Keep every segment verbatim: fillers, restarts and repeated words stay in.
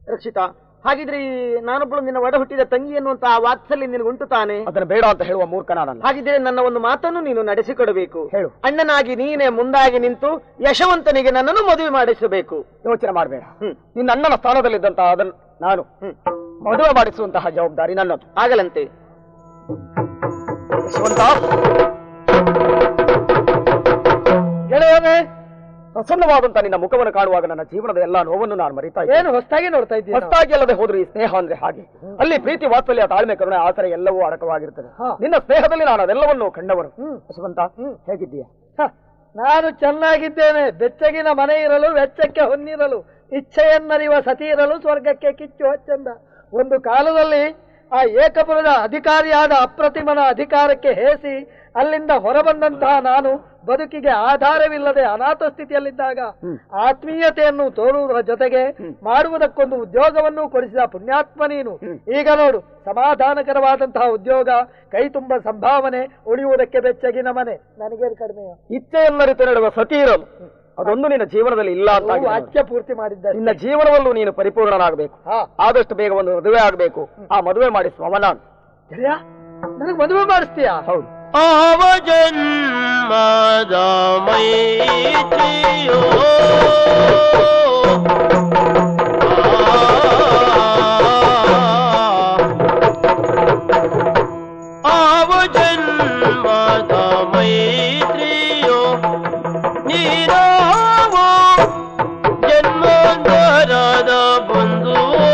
ರಕ್ಷಿತಾ, ಹಾಗಿದ್ರೆ ನಾನೊಬ್ಬಳು ನಿನ್ನ ಒಡ ಹುಟ್ಟಿದ ತಂಗಿ ಎನ್ನುವಂತಹ ವಾತ್ಸಲ್ಯ ನಿನಗುಂಟು ತಾನೆ? ಅದನ್ನು ಬೇಡ ಅಂತ ಹೇಳುವ ಮೂರ್ಖ ನಾನಲ್ಲ. ಹಾಗಿದ್ರೆ ನನ್ನ ಒಂದು ಮಾತನ್ನು ನೀನು ನಡೆಸಿಕೊಡಬೇಕು. ಹೇಳು. ಅಣ್ಣನಾಗಿ ನೀನೇ ಮುಂದಾಗಿ ನಿಂತು ಯಶವಂತನಿಗೆ ನನ್ನನ್ನು ಮದುವೆ ಮಾಡಿಸಬೇಕು. ಯೋಚನೆ ಮಾಡಬೇಡ. ನಿನ್ನ ಅಣ್ಣನ ಸ್ಥಾನದಲ್ಲಿದ್ದಂತಹ ಅದನ್ನು ನಾನು ಮದುವೆ ಮಾಡಿಸುವಂತಹ ಜವಾಬ್ದಾರಿ ನನ್ನದು. ಆಗಲಂತೆ. ಯಶವಂತ, ಗೆಳೆಯನೇ, ಪ್ರಸನ್ನವಾದಂತ ನಿನ್ನ ಮುಖವನ್ನು ಕಾಣುವಾಗ ನನ್ನ ಜೀವನದ ಎಲ್ಲಾ ನೋವನ್ನು ನಾನು ಮರಿತಾ ಇದ್ದೆ. ಏನು ಹೊಸದಾಗಿ ನೋಡ್ತಾ ಇದ್ದೀನಿ? ಹೊಸದಾಗಿ ಅಲ್ಲದೆ ಹೋದ್ರು ಈ ಸ್ನೇಹ ಅಂದ್ರೆ ಹಾಗೆ. ಅಲ್ಲಿ ಪ್ರೀತಿ, ವಾತ್ಸಲ್ಯ, ತಾಳ್ಮೆ, ಕರುಣೆ, ಆಸರೆ ಎಲ್ಲವೂ ಅಡಕವಾಗಿರ್ತದೆ. ನಿನ್ನ ಸ್ನೇಹದಲ್ಲಿ ನಾನು ಅದೆಲ್ಲವನ್ನು ಕಂಡವನು. ಯಶವಂತ, ಹೇಗಿದ್ದೀಯ? ನಾನು ಚೆನ್ನಾಗಿದ್ದೇನೆ. ಬೆಚ್ಚಗಿನ ಮನೆ ಇರಲು, ವೆಚ್ಚಕ್ಕೆ ಹೊನ್ನಿರಲು, ಇಚ್ಛೆಯನ್ನರಿವ ಸತಿ ಇರಲು, ಸ್ವರ್ಗಕ್ಕೆ ಕಿಚ್ಚು ಹಚ್ಚಂದ. ಒಂದು ಕಾಲದಲ್ಲಿ ಆ ಏಕಪುರದ ಅಧಿಕಾರಿಯಾದ ಅಪ್ರತಿಮನ ಅಧಿಕಾರಕ್ಕೆ ಹೇಸಿ ಅಲ್ಲಿಂದ ಹೊರಬಂದಂತಹ ನಾನು ಬದುಕಿಗೆ ಆಧಾರವಿಲ್ಲದೆ ಅನಾಥ ಸ್ಥಿತಿಯಲ್ಲಿದ್ದಾಗ ಆತ್ಮೀಯತೆಯನ್ನು ತೋರುವುದರ ಜೊತೆಗೆ ಮಾಡುವುದಕ್ಕೊಂದು ಉದ್ಯೋಗವನ್ನು ಕೊಡಿಸಿದ ಪುಣ್ಯಾತ್ಮ ನೀನು. ಈಗ ನೋಡು, ಸಮಾಧಾನಕರವಾದಂತಹ ಉದ್ಯೋಗ, ಕೈ ತುಂಬ ಸಂಭಾವನೆ, ಉಳಿಯುವುದಕ್ಕೆ ಬೆಚ್ಚಗಿನ ಮನೆ. ನನಗೇನು ಕಡಿಮೆ? ಇಚ್ಛೆಯನ್ನರಿತು ನಡೆಯುವ ಸತಿ ಇರಲು, ಅದೊಂದು ನಿನ್ನ ಜೀವನದಲ್ಲಿ ಇಲ್ಲ ಅಂತ ವಾಕ್ಯ ಪೂರ್ತಿ ಮಾಡಿದ್ದ. ನಿನ್ನ ಜೀವನದಲ್ಲೂ ನೀನು ಪರಿಪೂರ್ಣನಾಗಬೇಕು. ಆದಷ್ಟು ಬೇಗ ಒಂದು ಮದುವೆ ಆಗಬೇಕು. ಆ ಮದುವೆ ಮಾಡಿಸುವ ನಾನು. ನನಗೆ ಮದುವೆ ಮಾಡಿಸ್ತೀಯಾ? ಹೌದು. ಆವ ಜನ್ಮದ ಮೈತ್ರಿಯೋ ಆವ ಜನ್ಮದ ಮೈತ್ರಿಯೋ ನೀರಾವೋ ಜನ್ಮದರದ ಬಂಧು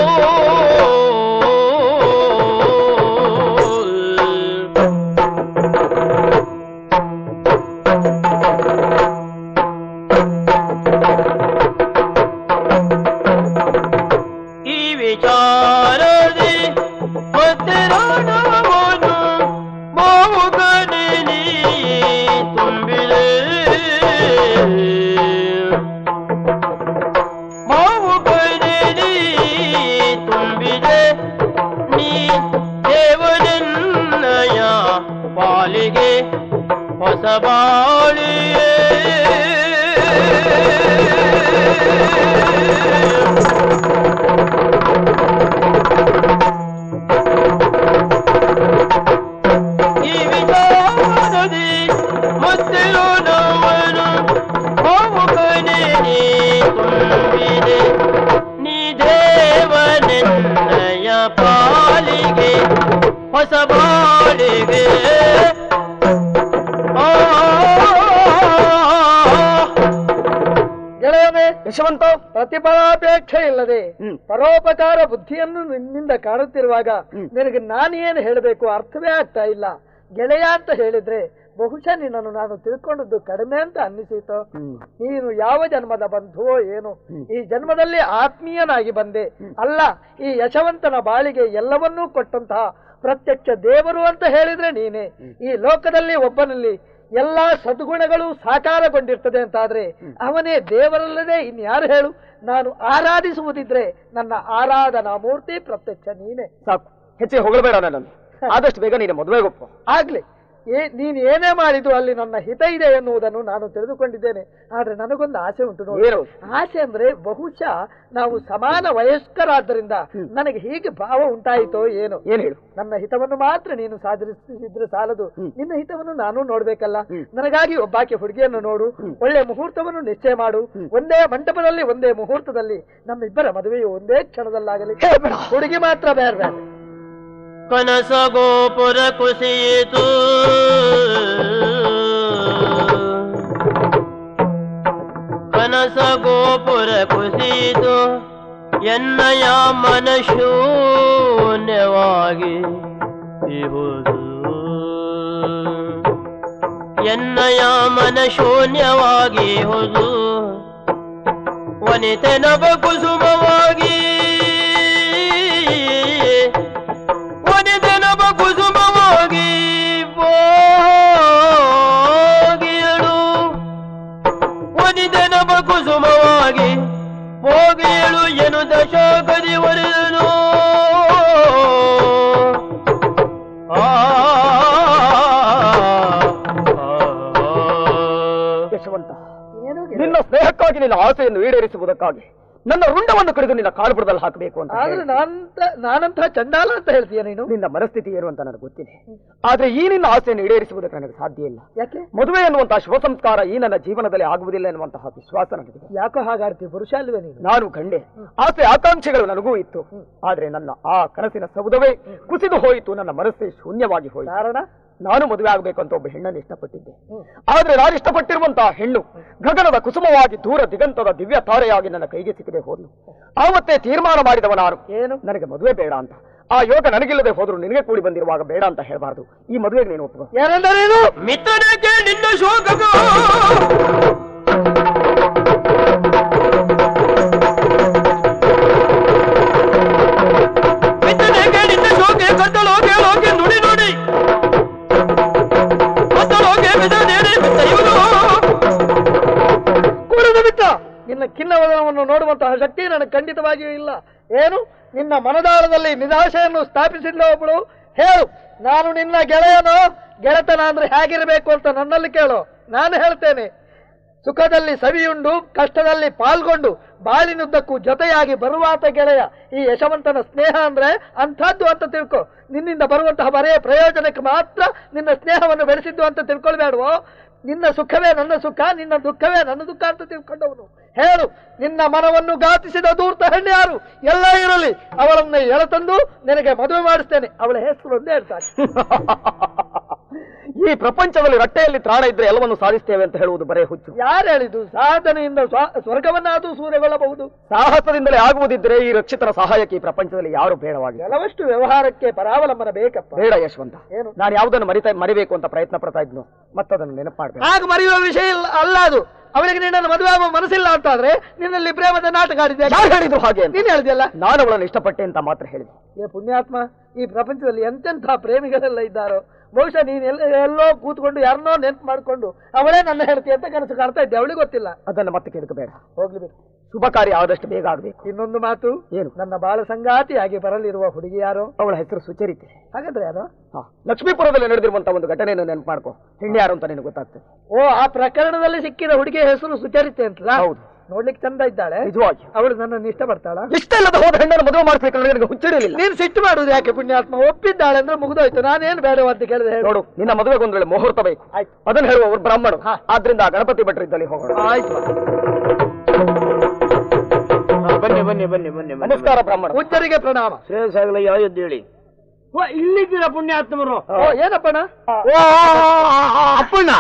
ವಿಚಾರದಿ ಮತ್ತೆ ರಣವನ್ನು ಬಾವುಗನೆ ನೀ ತುಂಬಿದೆ ಬಾವುಗನೆ ನೀ ತುಂಬಿದೆ ನೀ ದೇವನನ್ನಯ ಪಾಲಿಗೆ ಹೊಸ ಬಾಳಿಯೇ ಈ ವಿಚಾರದಿ ಮುತ್ತಿರೋ ನೋವನ್ನು ಬಾವುಗನೆ ನೀ ತುಂಬಿದೆ ನೀ ದೇವನೆನ್ನಯ ಪಾಲಿಗೆ ಹೊಸ ಬಾಳಿಗೆ ಗೆಳೆಯನೇ ಯಶವಂತ, ಪ್ರತಿಫಲಾಪೇಕ್ಷೆ ಇಲ್ಲದೆ ಪರೋಪಕಾರ ಬುದ್ಧಿಯನ್ನು ನಿನ್ನಿಂದ ಕಾಣುತ್ತಿರುವಾಗ ನಿನಗೆ ನಾನೇನು ಹೇಳಬೇಕು ಅರ್ಥವೇ ಆಗ್ತಾ ಇಲ್ಲ. ಗೆಳೆಯ ಅಂತ ಹೇಳಿದ್ರೆ ಬಹುಶಃ ನಿನ್ನನ್ನು ನಾನು ತಿಳ್ಕೊಂಡದ್ದು ಕಡಿಮೆ ಅಂತ ಅನ್ನಿಸಿತು. ನೀನು ಯಾವ ಜನ್ಮದ ಬಂಧುವೋ ಏನು, ಈ ಜನ್ಮದಲ್ಲಿ ಆತ್ಮೀಯನಾಗಿ ಬಂದೆ ಅಲ್ಲ, ಈ ಯಶವಂತನ ಬಾಳಿಗೆ ಎಲ್ಲವನ್ನೂ ಕೊಟ್ಟಂತಹ ಪ್ರತ್ಯಕ್ಷ ದೇವರು ಅಂತ ಹೇಳಿದ್ರೆ ನೀನೇ. ಈ ಲೋಕದಲ್ಲಿ ಒಬ್ಬನಲ್ಲಿ ಎಲ್ಲಾ ಸದ್ಗುಣಗಳು ಸಾಕಾರಗೊಂಡಿರ್ತದೆ ಅಂತಾದ್ರೆ ಅವನೇ ದೇವರಲ್ಲದೆ ಇನ್ಯಾರು ಹೇಳು? ನಾನು ಆರಾಧಿಸುವುದಿದ್ರೆ ನನ್ನ ಆರಾಧನಾ ಮೂರ್ತಿ ಪ್ರತ್ಯಕ್ಷ ನೀನೇ. ಸಾಕು, ಹೆಚ್ಚಿಗೆ ಹೊಗಳಬೇಡ ನನ್ನನ್ನು. ಆದಷ್ಟು ಬೇಗ ನೀನು ಮದುವೆಗೊಪ್ಪು. ಆಗ್ಲಿ, ಏ ನೀನು ಏನೇ ಮಾಡಿದ್ರು ಅಲ್ಲಿ ನನ್ನ ಹಿತ ಇದೆ ಎನ್ನುವುದನ್ನು ನಾನು ತಿಳಿದುಕೊಂಡಿದ್ದೇನೆ. ಆದ್ರೆ ನನಗೊಂದು ಆಸೆ ಉಂಟು ನೋಡಿ. ಆಸೆ ಅಂದ್ರೆ ಬಹುಶಃ ನಾವು ಸಮಾನ ವಯಸ್ಕರಾದ್ದರಿಂದ ನನಗೆ ಹೀಗೆ ಭಾವ ಉಂಟಾಯಿತೋ ಏನೋ. ಏನ್ ಹೇಳು? ನನ್ನ ಹಿತವನ್ನು ಮಾತ್ರ ನೀನು ಸಾಧಿಸಿದ್ರೆ ಸಾಲದು, ನಿನ್ನ ಹಿತವನ್ನು ನಾನು ನೋಡ್ಬೇಕಲ್ಲ. ನನಗಾಗಿ ಒಬ್ಬಾಕೆ ಹುಡುಗಿಯನ್ನು ನೋಡು, ಒಳ್ಳೆ ಮುಹೂರ್ತವನ್ನು ನಿಶ್ಚಯ ಮಾಡು. ಒಂದೇ ಮಂಟಪದಲ್ಲಿ ಒಂದೇ ಮುಹೂರ್ತದಲ್ಲಿ ನಮ್ಮಿಬ್ಬರ ಮದುವೆಯು ಒಂದೇ ಕ್ಷಣದಲ್ಲಾಗಲಿ. ಹುಡುಗಿ ಮಾತ್ರ ಬೇರೆ ಬೇರೆ. ಕನಸ ಗೋಪುರ ಕುಸಿಯಿತು ಕನಸ ಗೋಪುರ ಕುಸಿಯಿತು ಎನ್ನಯ ಮನಶೂನ್ಯವಾಗಿ ಇಹುದು ಎನ್ನಯ ಮನಶೂನ್ಯವಾಗಿ ಇಹುದು ವನಿತೆ ನವ ಕುಸುಮವಾಗಿ ಕುಸುಮವಾಗಿ ಹೋಗಿಯಳು ಒನಿದನಬ ಕುಸುಮವಾಗಿ ಹೋಗಿಯಳು ಎನು ದಶಕದಿ ಒರೆದನು ಯಶವಂತ, ನಿನ್ನ ಸ್ನೇಹಕ್ಕಾಗಿ ನಿನ್ನ ಆಸೆಯನ್ನು ಈಡೇರಿಸುವುದಕ್ಕಾಗಿ ನನ್ನ ರುಂಡವನ್ನು ಕಡಿದು ನಿನ್ನ ಕಾಳುಬುಡದಲ್ಲಿ ಹಾಕಬೇಕು ಅಂತ ಆದ್ರೆ ನಾನಂತ ನಾನಂತಹ ಚಂಡಾಲ ಅಂತ ಹೇಳ್ತೀಯ ನೀನು. ನಿನ್ನ ಮನಸ್ಥಿತಿ ಏನು ಅಂತ ನನಗೆ ಗೊತ್ತಿದೆ. ಆದ್ರೆ ಈ ನಿನ್ನ ಆಸೆಯನ್ನು ಈಡೇರಿಸುವುದಕ್ಕೆ ನನಗೆ ಸಾಧ್ಯ ಇಲ್ಲ. ಯಾಕೆ? ಮದುವೆ ಎನ್ನುವಂತಹ ಶುಭ ಸಂಸ್ಕಾರ ಈ ನನ್ನ ಜೀವನದಲ್ಲಿ ಆಗುವುದಿಲ್ಲ ಎನ್ನುವಂತಹ ವಿಶ್ವಾಸ ನನಗಿದೆ. ಯಾಕೋ ಹಾಗಾಡ್ತೀವಿ? ಪುರುಷ ಅಲ್ವೇ ನೀನು? ನಾನು ಗಂಡೆ. ಆಸೆ ಆಕಾಂಕ್ಷೆಗಳು ನನಗೂ ಇತ್ತು. ಆದ್ರೆ ನನ್ನ ಆ ಕನಸಿನ ಸೌಧವೇ ಕುಸಿದು ಹೋಯಿತು. ನನ್ನ ಮನಸ್ಸೇ ಶೂನ್ಯವಾಗಿ ಹೋಯಿತು. ಕಾರಣ? ನಾನು ಮದುವೆ ಆಗಬೇಕು ಅಂತ ಒಬ್ಬ ಹೆಣ್ಣನ್ನು ಇಷ್ಟಪಟ್ಟಿದ್ದೆ. ಆದ್ರೆ ನಾನು ಇಷ್ಟಪಟ್ಟಿರುವಂತಹ ಹೆಣ್ಣು ಗಗನದ ಕುಸುಮವಾಗಿ ದೂರ ದಿಗಂತದ ದಿವ್ಯ ತಾರೆಯಾಗಿ ನನ್ನ ಕೈಗೆ ಸಿಕ್ಕದೆ ಹೋದ್ಲು. ಆವತ್ತೇ ತೀರ್ಮಾನ ಮಾಡಿದವ ನಾನು, ಏನು ನನಗೆ ಮದುವೆ ಬೇಡ ಅಂತ. ಆ ಯೋಗ ನನಗಿಲ್ಲದೆ ಹೋದ್ರು ನಿನಗೆ ಕೂಡಿ ಬಂದಿರುವಾಗ ಬೇಡ ಅಂತ ಹೇಳಬಾರದು. ಈ ಮದುವೆಗೆ ನೀನು ಒಪ್ಪು. ಯಾರಂದರೇನು? ಮಿತ್ರನಿಗೆ ನಿನ್ನ ಶೋಕಗ ಮಿತ್ರನಿಗೆ ನಿನ್ನ ಶೋಕೆ ಕದ್ದಲೋಗೆ ಲೋಕೆ ನುಡಿ ನುಡಿ ಕದ್ದಲೋಗೆ ಬಿದ್ದನೇನೆ ಬಿದ್ದಯುವುದು ಕೂಡದ ಬಿಟ್ಟ. ನಿನ್ನ ಖಿನ್ನವದನವನ್ನು ನೋಡುವಂತಹ ಶಕ್ತಿ ನನಗೆ ಖಂಡಿತವಾಗಿಯೂ ಇಲ್ಲ. ಏನು ನಿನ್ನ ಮನದಾಳದಲ್ಲಿ ನಿರಾಶೆಯನ್ನು ಸ್ಥಾಪಿಸಿಲ್ಲ ಒಬ್ಬಳು? ಹೇಳು, ನಾನು ನಿನ್ನ ಗೆಳೆಯನೋ? ಗೆಳೆತನ ಅಂದ್ರೆ ಹೇಗಿರಬೇಕು ಅಂತ ನನ್ನಲ್ಲಿ ಕೇಳು, ನಾನು ಹೇಳ್ತೇನೆ. ಸುಖದಲ್ಲಿ ಸವಿಯುಂಡು ಕಷ್ಟದಲ್ಲಿ ಪಾಲ್ಗೊಂಡು ಬಾಳಿನುದ್ದಕ್ಕೂ ಜೊತೆಯಾಗಿ ಬರುವಾತ ಗೆಳೆಯ. ಈ ಯಶವಂತನ ಸ್ನೇಹ ಅಂದ್ರೆ ಅಂಥದ್ದು ಅಂತ ತಿಳ್ಕೊ. ನಿನ್ನಿಂದ ಬರುವಂತಹ ಬರೆಯ ಪ್ರಯೋಜನಕ್ಕೆ ಮಾತ್ರ ನಿನ್ನ ಸ್ನೇಹವನ್ನು ಬೆಳೆಸಿದ್ದು ಅಂತ ತಿಳ್ಕೊಳ್ಬೇಡವೋ? ನಿನ್ನ ಸುಖವೇ ನನ್ನ ಸುಖ, ನಿನ್ನ ದುಃಖವೇ ನನ್ನ ದುಃಖ ಅಂತ ತಿಳ್ಕೊಂಡವನು. ಹೇಳು, ನಿನ್ನ ಮನವನ್ನು ಘಾತಿಸಿದ ದೂರ್ತ ಹೆಣ್ಣು ಯಾರು? ಎಲ್ಲ ಇರಲಿ, ಅವಳನ್ನು ಎಳತಂದು ನಿನಗೆ ಮದುವೆ ಮಾಡಿಸ್ತೇನೆ. ಅವಳ ಹೆಸರು ಒಂದೇ ಹೇಳ್ತಾನೆ. ಈ ಪ್ರಪಂಚದಲ್ಲಿ ರಟ್ಟೆಯಲ್ಲಿ ತ್ರಾಣ ಇದ್ರೆ ಎಲ್ಲವನ್ನು ಸಾಧಿಸ್ತೇವೆ ಅಂತ ಹೇಳುವುದು ಬರೇ ಹುಚ್ಚು. ಯಾರು ಹೇಳಿದ್ದು? ಸಾಧನೆಯಿಂದ ಸ್ವರ್ಗವನ್ನಾದರೂ ಸೂರೆಗೊಳ್ಳಬಹುದು. ಸಾಹಸದಿಂದಲೇ ಆಗುವುದಿದ್ರೆ ಈ ರಕ್ಷಿತರ ಸಹಾಯಕ್ಕೆ ಈ ಪ್ರಪಂಚದಲ್ಲಿ ಯಾರು ಬೇಡವಾಗಿ. ಕೆಲವಷ್ಟು ವ್ಯವಹಾರಕ್ಕೆ ಪರಾವಲಂಬನ ಬೇಕಪ್ಪ. ಬೇಡ ಯಶವಂತ, ಏನು ನಾನು ಯಾವುದನ್ನು ಮರಿತಾ ಮರಿಬೇಕು ಅಂತ ಪ್ರಯತ್ನ ಪಡ್ತಾ ಇದ್ನು, ಮತ್ತದನ್ನು ನೆನಪು ಮಾಡ್ಬೇಕು. ಹಾಗೆ ಮರೆಯುವ ವಿಷಯ ಇಲ್ಲ ಅಲ್ಲ ಅದು. ಅವಳಿಗೆ ನಿನ್ನನ್ನು ಮದುವೆ ಆಗುವ ಮನಸ್ಸಿಲ್ಲ ಅಂತಾದ್ರೆ ನಿನ್ನಲ್ಲಿ ಪ್ರೇಮದ ನಾಟಕ ಆಡಿದ್ದೆ. ಯಾರು ಹೇಳಿದ್ರು ಹಾಗೆ? ನೀನು ಹೇಳಿದೆಯಲ್ಲ. ನಾನು ಅವಳನ್ನು ಇಷ್ಟಪಟ್ಟೆ ಅಂತ ಮಾತ್ರ ಹೇಳಿದೆ. ಏ ಪುಣ್ಯಾತ್ಮ, ಈ ಪ್ರಪಂಚದಲ್ಲಿ ಎಂತೆಂಥ ಪ್ರೇಮಿಗಳೆಲ್ಲ ಇದ್ದಾರೋ. ಬಹುಶಃ ನೀನ್ ಎಲ್ಲ ಎಲ್ಲೋ ಕೂತ್ಕೊಂಡು ಯಾರನ್ನೋ ನೆನ್ಪು ಮಾಡ್ಕೊಂಡು ಅವಳೇ ನನ್ನ ಹೇಳ್ತಿ ಅಂತ ಕನಸು ಕಾಣ್ತಾ ಇದ್ದೆ. ಅವಳಿಗೆ ಗೊತ್ತಿಲ್ಲ. ಅದನ್ನು ಮತ್ತೆ ಕೆದಕಬೇಡ. ಹೋಗ್ಲಿ ಬಿಡು. ಶುಭ ಕಾರ್ಯ ಆದಷ್ಟು ಬೇಗ ಆಗಬೇಕು. ಇನ್ನೊಂದು ಮಾತು, ಏನು? ನನ್ನ ಬಾಳ ಸಂಗಾತಿಯಾಗಿ ಬರಲಿರುವ ಹುಡುಗಿ ಯಾರು? ಅವಳ ಹೆಸರು ಸುಚರಿತೆ. ಹಾಗಾದ್ರೆ ಯಾರು? ಲಕ್ಷ್ಮೀಪುರದಲ್ಲಿ ನಡೆದಿರುವಂತಹ ಒಂದು ಘಟನೆಯನ್ನು ನೆನಪು ಮಾಡ್ಕೋ. ಹೆಣ್ಣು ಯಾರು ಅಂತ ನಿನಗೆ ಗೊತ್ತಾಗ್ತದೆ. ಓ, ಆ ಪ್ರಕರಣದಲ್ಲಿ ಸಿಕ್ಕಿದ ಹುಡುಗಿಯ ಹೆಸರು ಸುಚರಿತೆ ಅಂತಲ್ಲ? ಹೌದು. ನೋಡ್ಲಿಕ್ಕೆ ಚಂದ ಇದ್ದಾಳೆ. ನಿಜವಾಗಿ ಅವಳು ನನ್ನನ್ನು ಇಷ್ಟಪಡ್ತಾಳ? ಇಷ್ಟ ಇಲ್ಲದ ಹೋದ ಹೆಣ್ಣನ್ನು ಮದುವೆ ಮಾಡ್ಬೇಕು ನನಗೆ ಹುಚ್ಚಿರಲಿಲ್ಲ. ನೀನ್ ಸಿಟ್ಟು ಮಾಡುದು ಯಾಕೆ ಪುಣ್ಯಾತ್ಮ? ಒಪ್ಪಿದ್ದಾಳೆ ಅಂದ್ರೆ ಮುಗಿದೋಯ್ತು. ನಾನೇನು ಬೇಡ ಅಂತ ಕೇಳಿದೆ. ನೋಡು, ನಿನ್ನ ಮದುವೆಗೆ ಒಂದ್ ವೇಳೆ ಮುಹೂರ್ತ ಬೇಕು. ಆಯ್ತು, ಅದನ್ನು ಹೇಳುವ ಅವರು ಬ್ರಾಹ್ಮಣರು. ಆದ್ರಿಂದ ಗಣಪತಿ ಭಟ್ರು ಇದ್ದಲ್ಲಿ ಹೋಗೋಣ. ಆಯ್ತು, ಬನ್ನಿ ಬನ್ನಿ ಬನ್ನಿ ಬನ್ನಿ. ನಮಸ್ಕಾರ ಬ್ರಾಹ್ಮಣ. ಉಚ್ಚರಿಗೆ ಪ್ರಣಾಮ. ಶ್ರೇಯಸ್ಸಾಗಲ ಯಾವ್ದು ಹೇಳಿ. ಇಲ್ಲಿದ್ದೀರಾ ಪುಣ್ಯಾತ್ಮರು? ಓ, ಏನಪ್ಪಣ? ಅಪ್ಪಣ್ಣ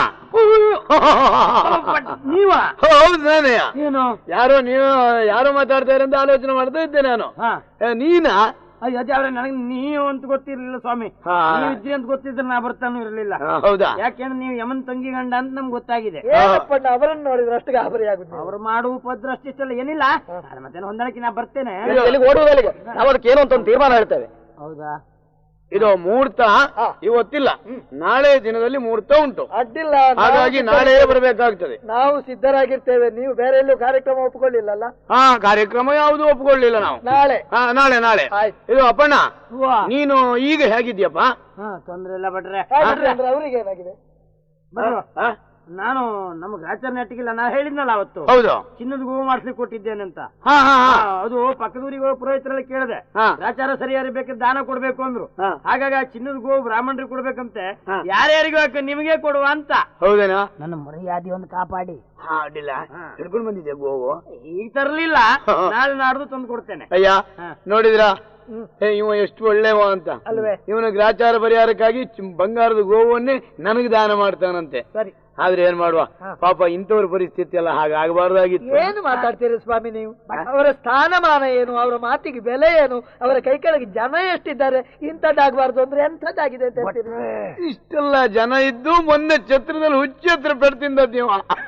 ನೀವ? ಹೌದು, ನಾನೇ. ಏನು ಯಾರೋ ನೀವು ಯಾರೋ ಮಾತಾಡ್ತಾರೆ ಅಂತ ಆಲೋಚನೆ ಮಾಡ್ತಾ ಇದ್ದೆ ನಾನು. ನೀನಾ? ಅಯ್ಯಾದ್ರೆ ನನಗೆ ನೀವು ಅಂತ ಗೊತ್ತಿರ್ಲಿಲ್ಲ ಸ್ವಾಮಿ. ನೀವು ಇದ್ರಿ ಅಂತ ಗೊತ್ತಿದ್ರೆ ನಾ ಬರ್ತಾನು ಇರಲಿಲ್ಲ. ಹೌದಾ? ಯಾಕೆಂದ್ರೆ ನೀವು ಯಮನ್ ತಂಗಿ ಗಂಡ ಅಂತ ನಮ್ಗೆ ಗೊತ್ತಾಗಿದೆ. ಏನಪ್ಪಣ್ಣ ಅವರನ್ನು ನೋಡಿದ್ರೆ ಅಷ್ಟು ಗಾಬರಿ ಆಗುತ್ತೆ. ಅವ್ರು ಮಾಡುವ ಉಪದ್ರ ಅಷ್ಟಿಷ್ಟಲ್ಲ, ಏನಿಲ್ಲ. ಮತ್ತೆ ಹೊಂದಾಣಿಕೆ ನಾ ಬರ್ತೇನೆ. ಎಲ್ಲಿಗೆ ಓಡುವುದಲ್ಲಿಗೆ ನಾವು ಅದಕ್ಕೆ ಏನು ಅಂತ ಒಂದು ತೀರ್ಮಾನ ಹೇಳ್ತೇವೆ. ಹೌದಾ? ಇದು ಮುಹೂರ್ತ ಇವತ್ತಿಲ್ಲ, ನಾಳೆ ದಿನದಲ್ಲಿ ಮುಹೂರ್ತ ಉಂಟು. ಅಡ್ಡಿಲ್ಲ, ಹಾಗಾಗಿ ನಾಳೆ ಬರಬೇಕಾಗ್ತದೆ. ನಾವು ಸಿದ್ಧರಾಗಿರ್ತೇವೆ. ನೀವು ಬೇರೆ ಎಲ್ಲೂ ಕಾರ್ಯಕ್ರಮ ಒಪ್ಪಿಕೊಳ್ಳಿಲ್ಲಲ್ಲ? ಹಾ, ಕಾರ್ಯಕ್ರಮ ಯಾವುದು ಒಪ್ಪಿಕೊಳ್ಳಿಲ್ಲ ನಾವು. ನಾಳೆ? ಹಾ, ನಾಳೆ ನಾಳೆ. ಇದು ಅಪ್ಪಣ್ಣ, ನೀನು ಈಗ ಹೇಗಿದ್ಯಪ್ಪ? ತೊಂದ್ರೆ ಇಲ್ಲ ಭಟ್ರೆ. ಅಂದ್ರೆ ಅವ್ರಿಗೆ ಏನಾಗಿದೆ? ನಾನು ನಮ್ಮ ಗ್ರಾಚಾರ ನೆಟ್ಟಿಗಿಲ್ಲ, ನಾ ಹೇಳಿದ್ನಲ್ಲ ಅವತ್ತು. ಹೌದು, ಚಿನ್ನದ ಗೋವು ಮಾಡಿಸ್ಲಿಕ್ಕೆ ಕೊಟ್ಟಿದ್ದೇನೆ ಅಂತ. ಅದು ಪಕ್ಕದೂರಿಗೆ ಪುರೋಹಿತರಲ್ಲಿ ಕೇಳಿದೆ. ಗ್ರಾಚಾರ ಸರಿಯಾಗಿ ಬೇಕಾದ್ರೆ ದಾನ ಕೊಡ್ಬೇಕು ಅಂದ್ರು. ಹಾಗಾಗಿ ಆ ಚಿನ್ನದ ಗೋವು ಬ್ರಾಹ್ಮಣರಿಗೆ ಕೊಡ್ಬೇಕಂತೆ. ಯಾರ್ಯಾರಿಗೂ ಹಾಕ ನಿಮಗೆ ಕೊಡುವ ಅಂತ. ಹೌದೇನಾ? ನನ್ನ ಮರ್ಯಾದೆ ಒಂದು ಕಾಪಾಡಿ. ಅಡ್ಡಿಲ್ಲ, ಹಿಡ್ಕೊಂಡು ಬಂದಿದ್ದೆ ಗೋವು. ಈಗ ತರ್ಲಿಲ್ಲ, ನಾಳೆ ನಾಡ್ದು ತಂದು ಕೊಡ್ತೇನೆ. ಅಯ್ಯ, ನೋಡಿದ್ರ ಇವ ಎಷ್ಟು ಒಳ್ಳೆವ ಅಂತ ಅಲ್ವೇ? ಇವನ ಗ್ರಾಚಾರ ಪರಿಹಾರಕ್ಕಾಗಿ ಬಂಗಾರದ ಗೋವನ್ನೇ ನನಗೆ ದಾನ ಮಾಡ್ತಾನಂತೆ. ಸರಿ, ಆದ್ರೆ ಏನ್ ಮಾಡುವ ಪಾಪ, ಇಂಥವ್ರ ಪರಿಸ್ಥಿತಿ ಎಲ್ಲ ಹಾಗಾಗಬಾರ್ದಾಗಿತ್ತು. ಏನು ಮಾತಾಡ್ತೀರಿ ಸ್ವಾಮಿ ನೀವು? ಅವರ ಸ್ಥಾನಮಾನ ಏನು, ಅವರ ಮಾತಿಗೆ ಬೆಲೆ ಏನು, ಅವರ ಕೈ ಕೆಳಗೆ ಜನ ಎಷ್ಟಿದ್ದಾರೆ, ಇಂಥದ್ದಾಗಬಾರ್ದು ಅಂದ್ರೆ ಎಂಥದ್ದಾಗಿದೆ ಅಂತ ಹೇಳ್ತೀರಿ? ಇಷ್ಟೆಲ್ಲ ಜನ ಇದ್ದು ಮೊನ್ನೆ ಛತ್ರದಲ್ಲಿ ಹುಚ್ಚತ್ರ ಪೆಡ್ತಿಂದ ನೀವು.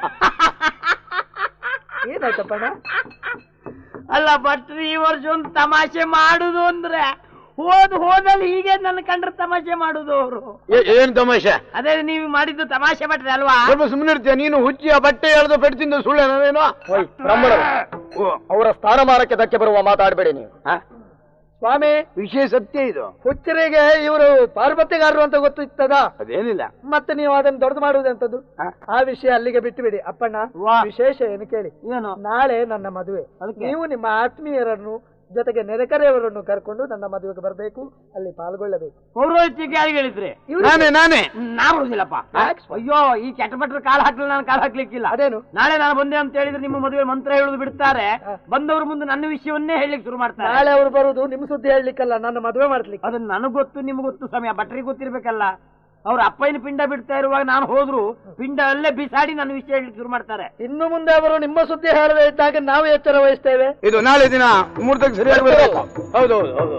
ಏನಾಯ್ತಪ್ಪಣ್ಣ? ಅಲ್ಲ ಭಟ್ರಿ, ಈ ವರ್ಷ ಒಂದು ತಮಾಷೆ ಮಾಡುದು ಅಂದ್ರೆ ಹೋದ್ ಹೋದಲ್ಲಿ ಹೀಗೆ ನನ್ನ ಕಂಡ್ರೆ ತಮಾಷೆ ಮಾಡುದು ಅವರು. ಏನ್ ತಮಾಷೆ? ಅದೇ ನೀವು ಮಾಡಿದ್ದು ತಮಾಷೆ ಭಟ್ರಿ ಅಲ್ವಾ? ಸ್ವಲ್ಪ ಸುಮ್ಮನೆ ಇರ್ತೀಯ ನೀನು. ಹುಚ್ಚಿ ಆ ಬಟ್ಟೆ ಎಳೆದು ಪೆಡ್ತಿಂದ ಸುಳ್ಳೇನೇನೋ. ಬ್ರಾಹ್ಮಣರು ಅವರ ಸ್ಥಾನಮಾನಕ್ಕೆ ಧಕ್ಕೆ ಬರುವ ಮಾತಾಡಬೇಡಿ ನೀವು. ಸ್ವಾಮಿ, ವಿಷಯ ಸತ್ಯ ಇದು. ಹುಚ್ಚರಿಗೆ ಇವರು ಪಾರ್ವತಿಗಾರರು ಅಂತ ಗೊತ್ತಿತ್ತದ? ಅದೇನಿಲ್ಲ. ಮತ್ತೆ ನೀವು ಅದನ್ನು ದೊಡ್ಡದು ಮಾಡುವುದಂತದ್ದು? ಆ ವಿಷಯ ಅಲ್ಲಿಗೆ ಬಿಟ್ಟು ಬಿಡಿ. ಅಪ್ಪಣ್ಣ, ವಿಶೇಷ ಏನು ಕೇಳಿ. ಏನು? ನಾಳೆ ನನ್ನ ಮದುವೆ. ನೀವು ನಿಮ್ಮ ಆತ್ಮೀಯರನ್ನು ಜೊತೆಗೆ ನೆರೆಕರೆಯವರನ್ನು ಕರ್ಕೊಂಡು ನನ್ನ ಮದುವೆಗೆ ಬರಬೇಕು, ಅಲ್ಲಿ ಪಾಲ್ಗೊಳ್ಳಬೇಕು. ಪೌರೋಹಿತ್ಯಕ್ಕೆ ಯಾರಿಗೆ ಹೇಳಿದ್ರೆ? ನಾನೇ ನಾನೇ ನಾ ಬರುದಿಲ್ಲಪ್ಪ. ಅಯ್ಯೋ, ಈ ಚಟಪಟ್ರ ಕಾಲ್ ಹಾಕ್ಲಿಲ್ಲ, ನಾನು ಕಾಲ್ ಹಾಕ್ಲಿಕ್ಕಿಲ್ಲ. ಅದೇನು? ನಾಳೆ ನಾನು ಬಂದೆ ಅಂತ ಹೇಳಿದ್ರೆ ನಿಮ್ಮ ಮದುವೆ ಮಂತ್ರ ಹೇಳುದು ಬಿಡ್ತಾರೆ. ಬಂದವ್ರ ಮುಂದೆ ನನ್ನ ವಿಷಯವನ್ನೇ ಹೇಳಲಿಕ್ಕೆ ಶುರು ಮಾಡ್ತಾರೆ. ನಾಳೆ ಅವರು ಬರುವುದು ನಿಮ್ಮ ಸುದ್ದಿ ಹೇಳಲಿಕ್ಕಲ್ಲ, ನನ್ನ ಮದುವೆ ಮಾಡ್ಲಿಕ್ಕೆ. ಅದನ್ನ ನನಗ್ ಗೊತ್ತು, ನಿಮ್ಗೆ ಗೊತ್ತು. ಸಮಯ ಭಟ್ರಿಗೆ ಗೊತ್ತಿರ್ಬೇಕಲ್ಲ. ಅವ್ರ ಅಪ್ಪನ ಪಿಂಡ ಬಿಡ್ತಾ ಇರುವಾಗ ನಾನು ಹೋದ್ರು ಪಿಂಡ ಅಲ್ಲೇ ಬಿಸಾಡಿ ನನ್ನ ವಿಷಯ ಹೇಳಲಿಕ್ಕೆ ಶುರು ಮಾಡ್ತಾರೆ. ಇನ್ನು ಮುಂದೆ ಅವರು ನಿಮ್ಮ ಸುದ್ದಿ ಹೇಳದೇ ಇದ್ದಾಗ ನಾವು ಎಚ್ಚರ ವಹಿಸ್ತೇವೆ. ಇದು ನಾಳೆ ದಿನ ಮುಹೂರ್ತಕ್ಕೆ ಸರಿಯಾಗಿ ಬರಬೇಕು. ಹೌದೌದು ಹೌದು.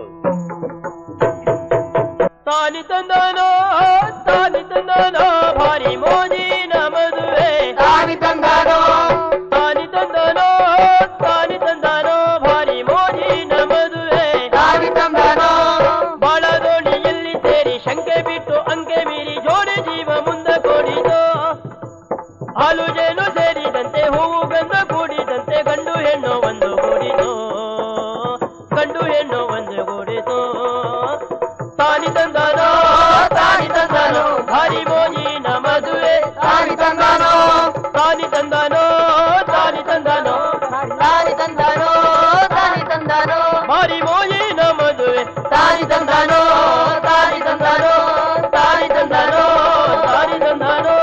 ತಾನಿ ತಂದಾನೋ ತಾನಿ ತಂದಾನೋ ಭಾರಿ ಮೋಜಿನ ಮದುವೆ. ತಾನಿ ತಂದಾನೋ ತಾನಿ ತಂದಾನೋ ತಾನಿ ತಂದಾನೋ ಭಾರಿ ಮೋಜಿನ ಮದುವೆ. ತಾನಿ ತಂದಾನೋ ಬಾಳ ದೋಣಿಯಲ್ಲಿ ಸೇರಿ ಶಂಕೆ ಬಿಟ್ಟು ಅಂಕೆ ಮೀರಿ ಜೋಡಿ ಜೀವ ಮುಂದೆ ಕೊಡಿದೋ. ಹಾಲು ಜೇನು ಸೇರಿದಂತೆ ಹೂವು ಗಂಧ ಕೂಡಿದಂತೆ ಗಂಡು ಹೆಣ್ಣು ಒಂದು ಕೂಡಿದೋ. ಗಂಡು ಹೆಣ್ಣು ಒಂದು ಕೂಡಿದೋ. ತಾನಿ ತಂದಾನೋ ತಾನಿ ತಂದಾನೋ ಭಾರಿ ಮೋಜಿನ ಮದುವೆ. ತಾನಿ ತಂದಾನೋ ತಾನಿ ತಂದಾನೋ ತಾನಿ ತಂದಾನೋ ತಾನಿ ತಂದಾನೋ ತಾನಿ ತಂದಾನೋ ಭಾರಿ ಮೋಜಿನ ಮದುವೆ. ತಾನಿ ತಂದಾನೋ ತಾನಿ ತಂದಾನೋ ತಾನಿ ತಂದಾನೋ ತಾನಿ ತಂದಾನೋ.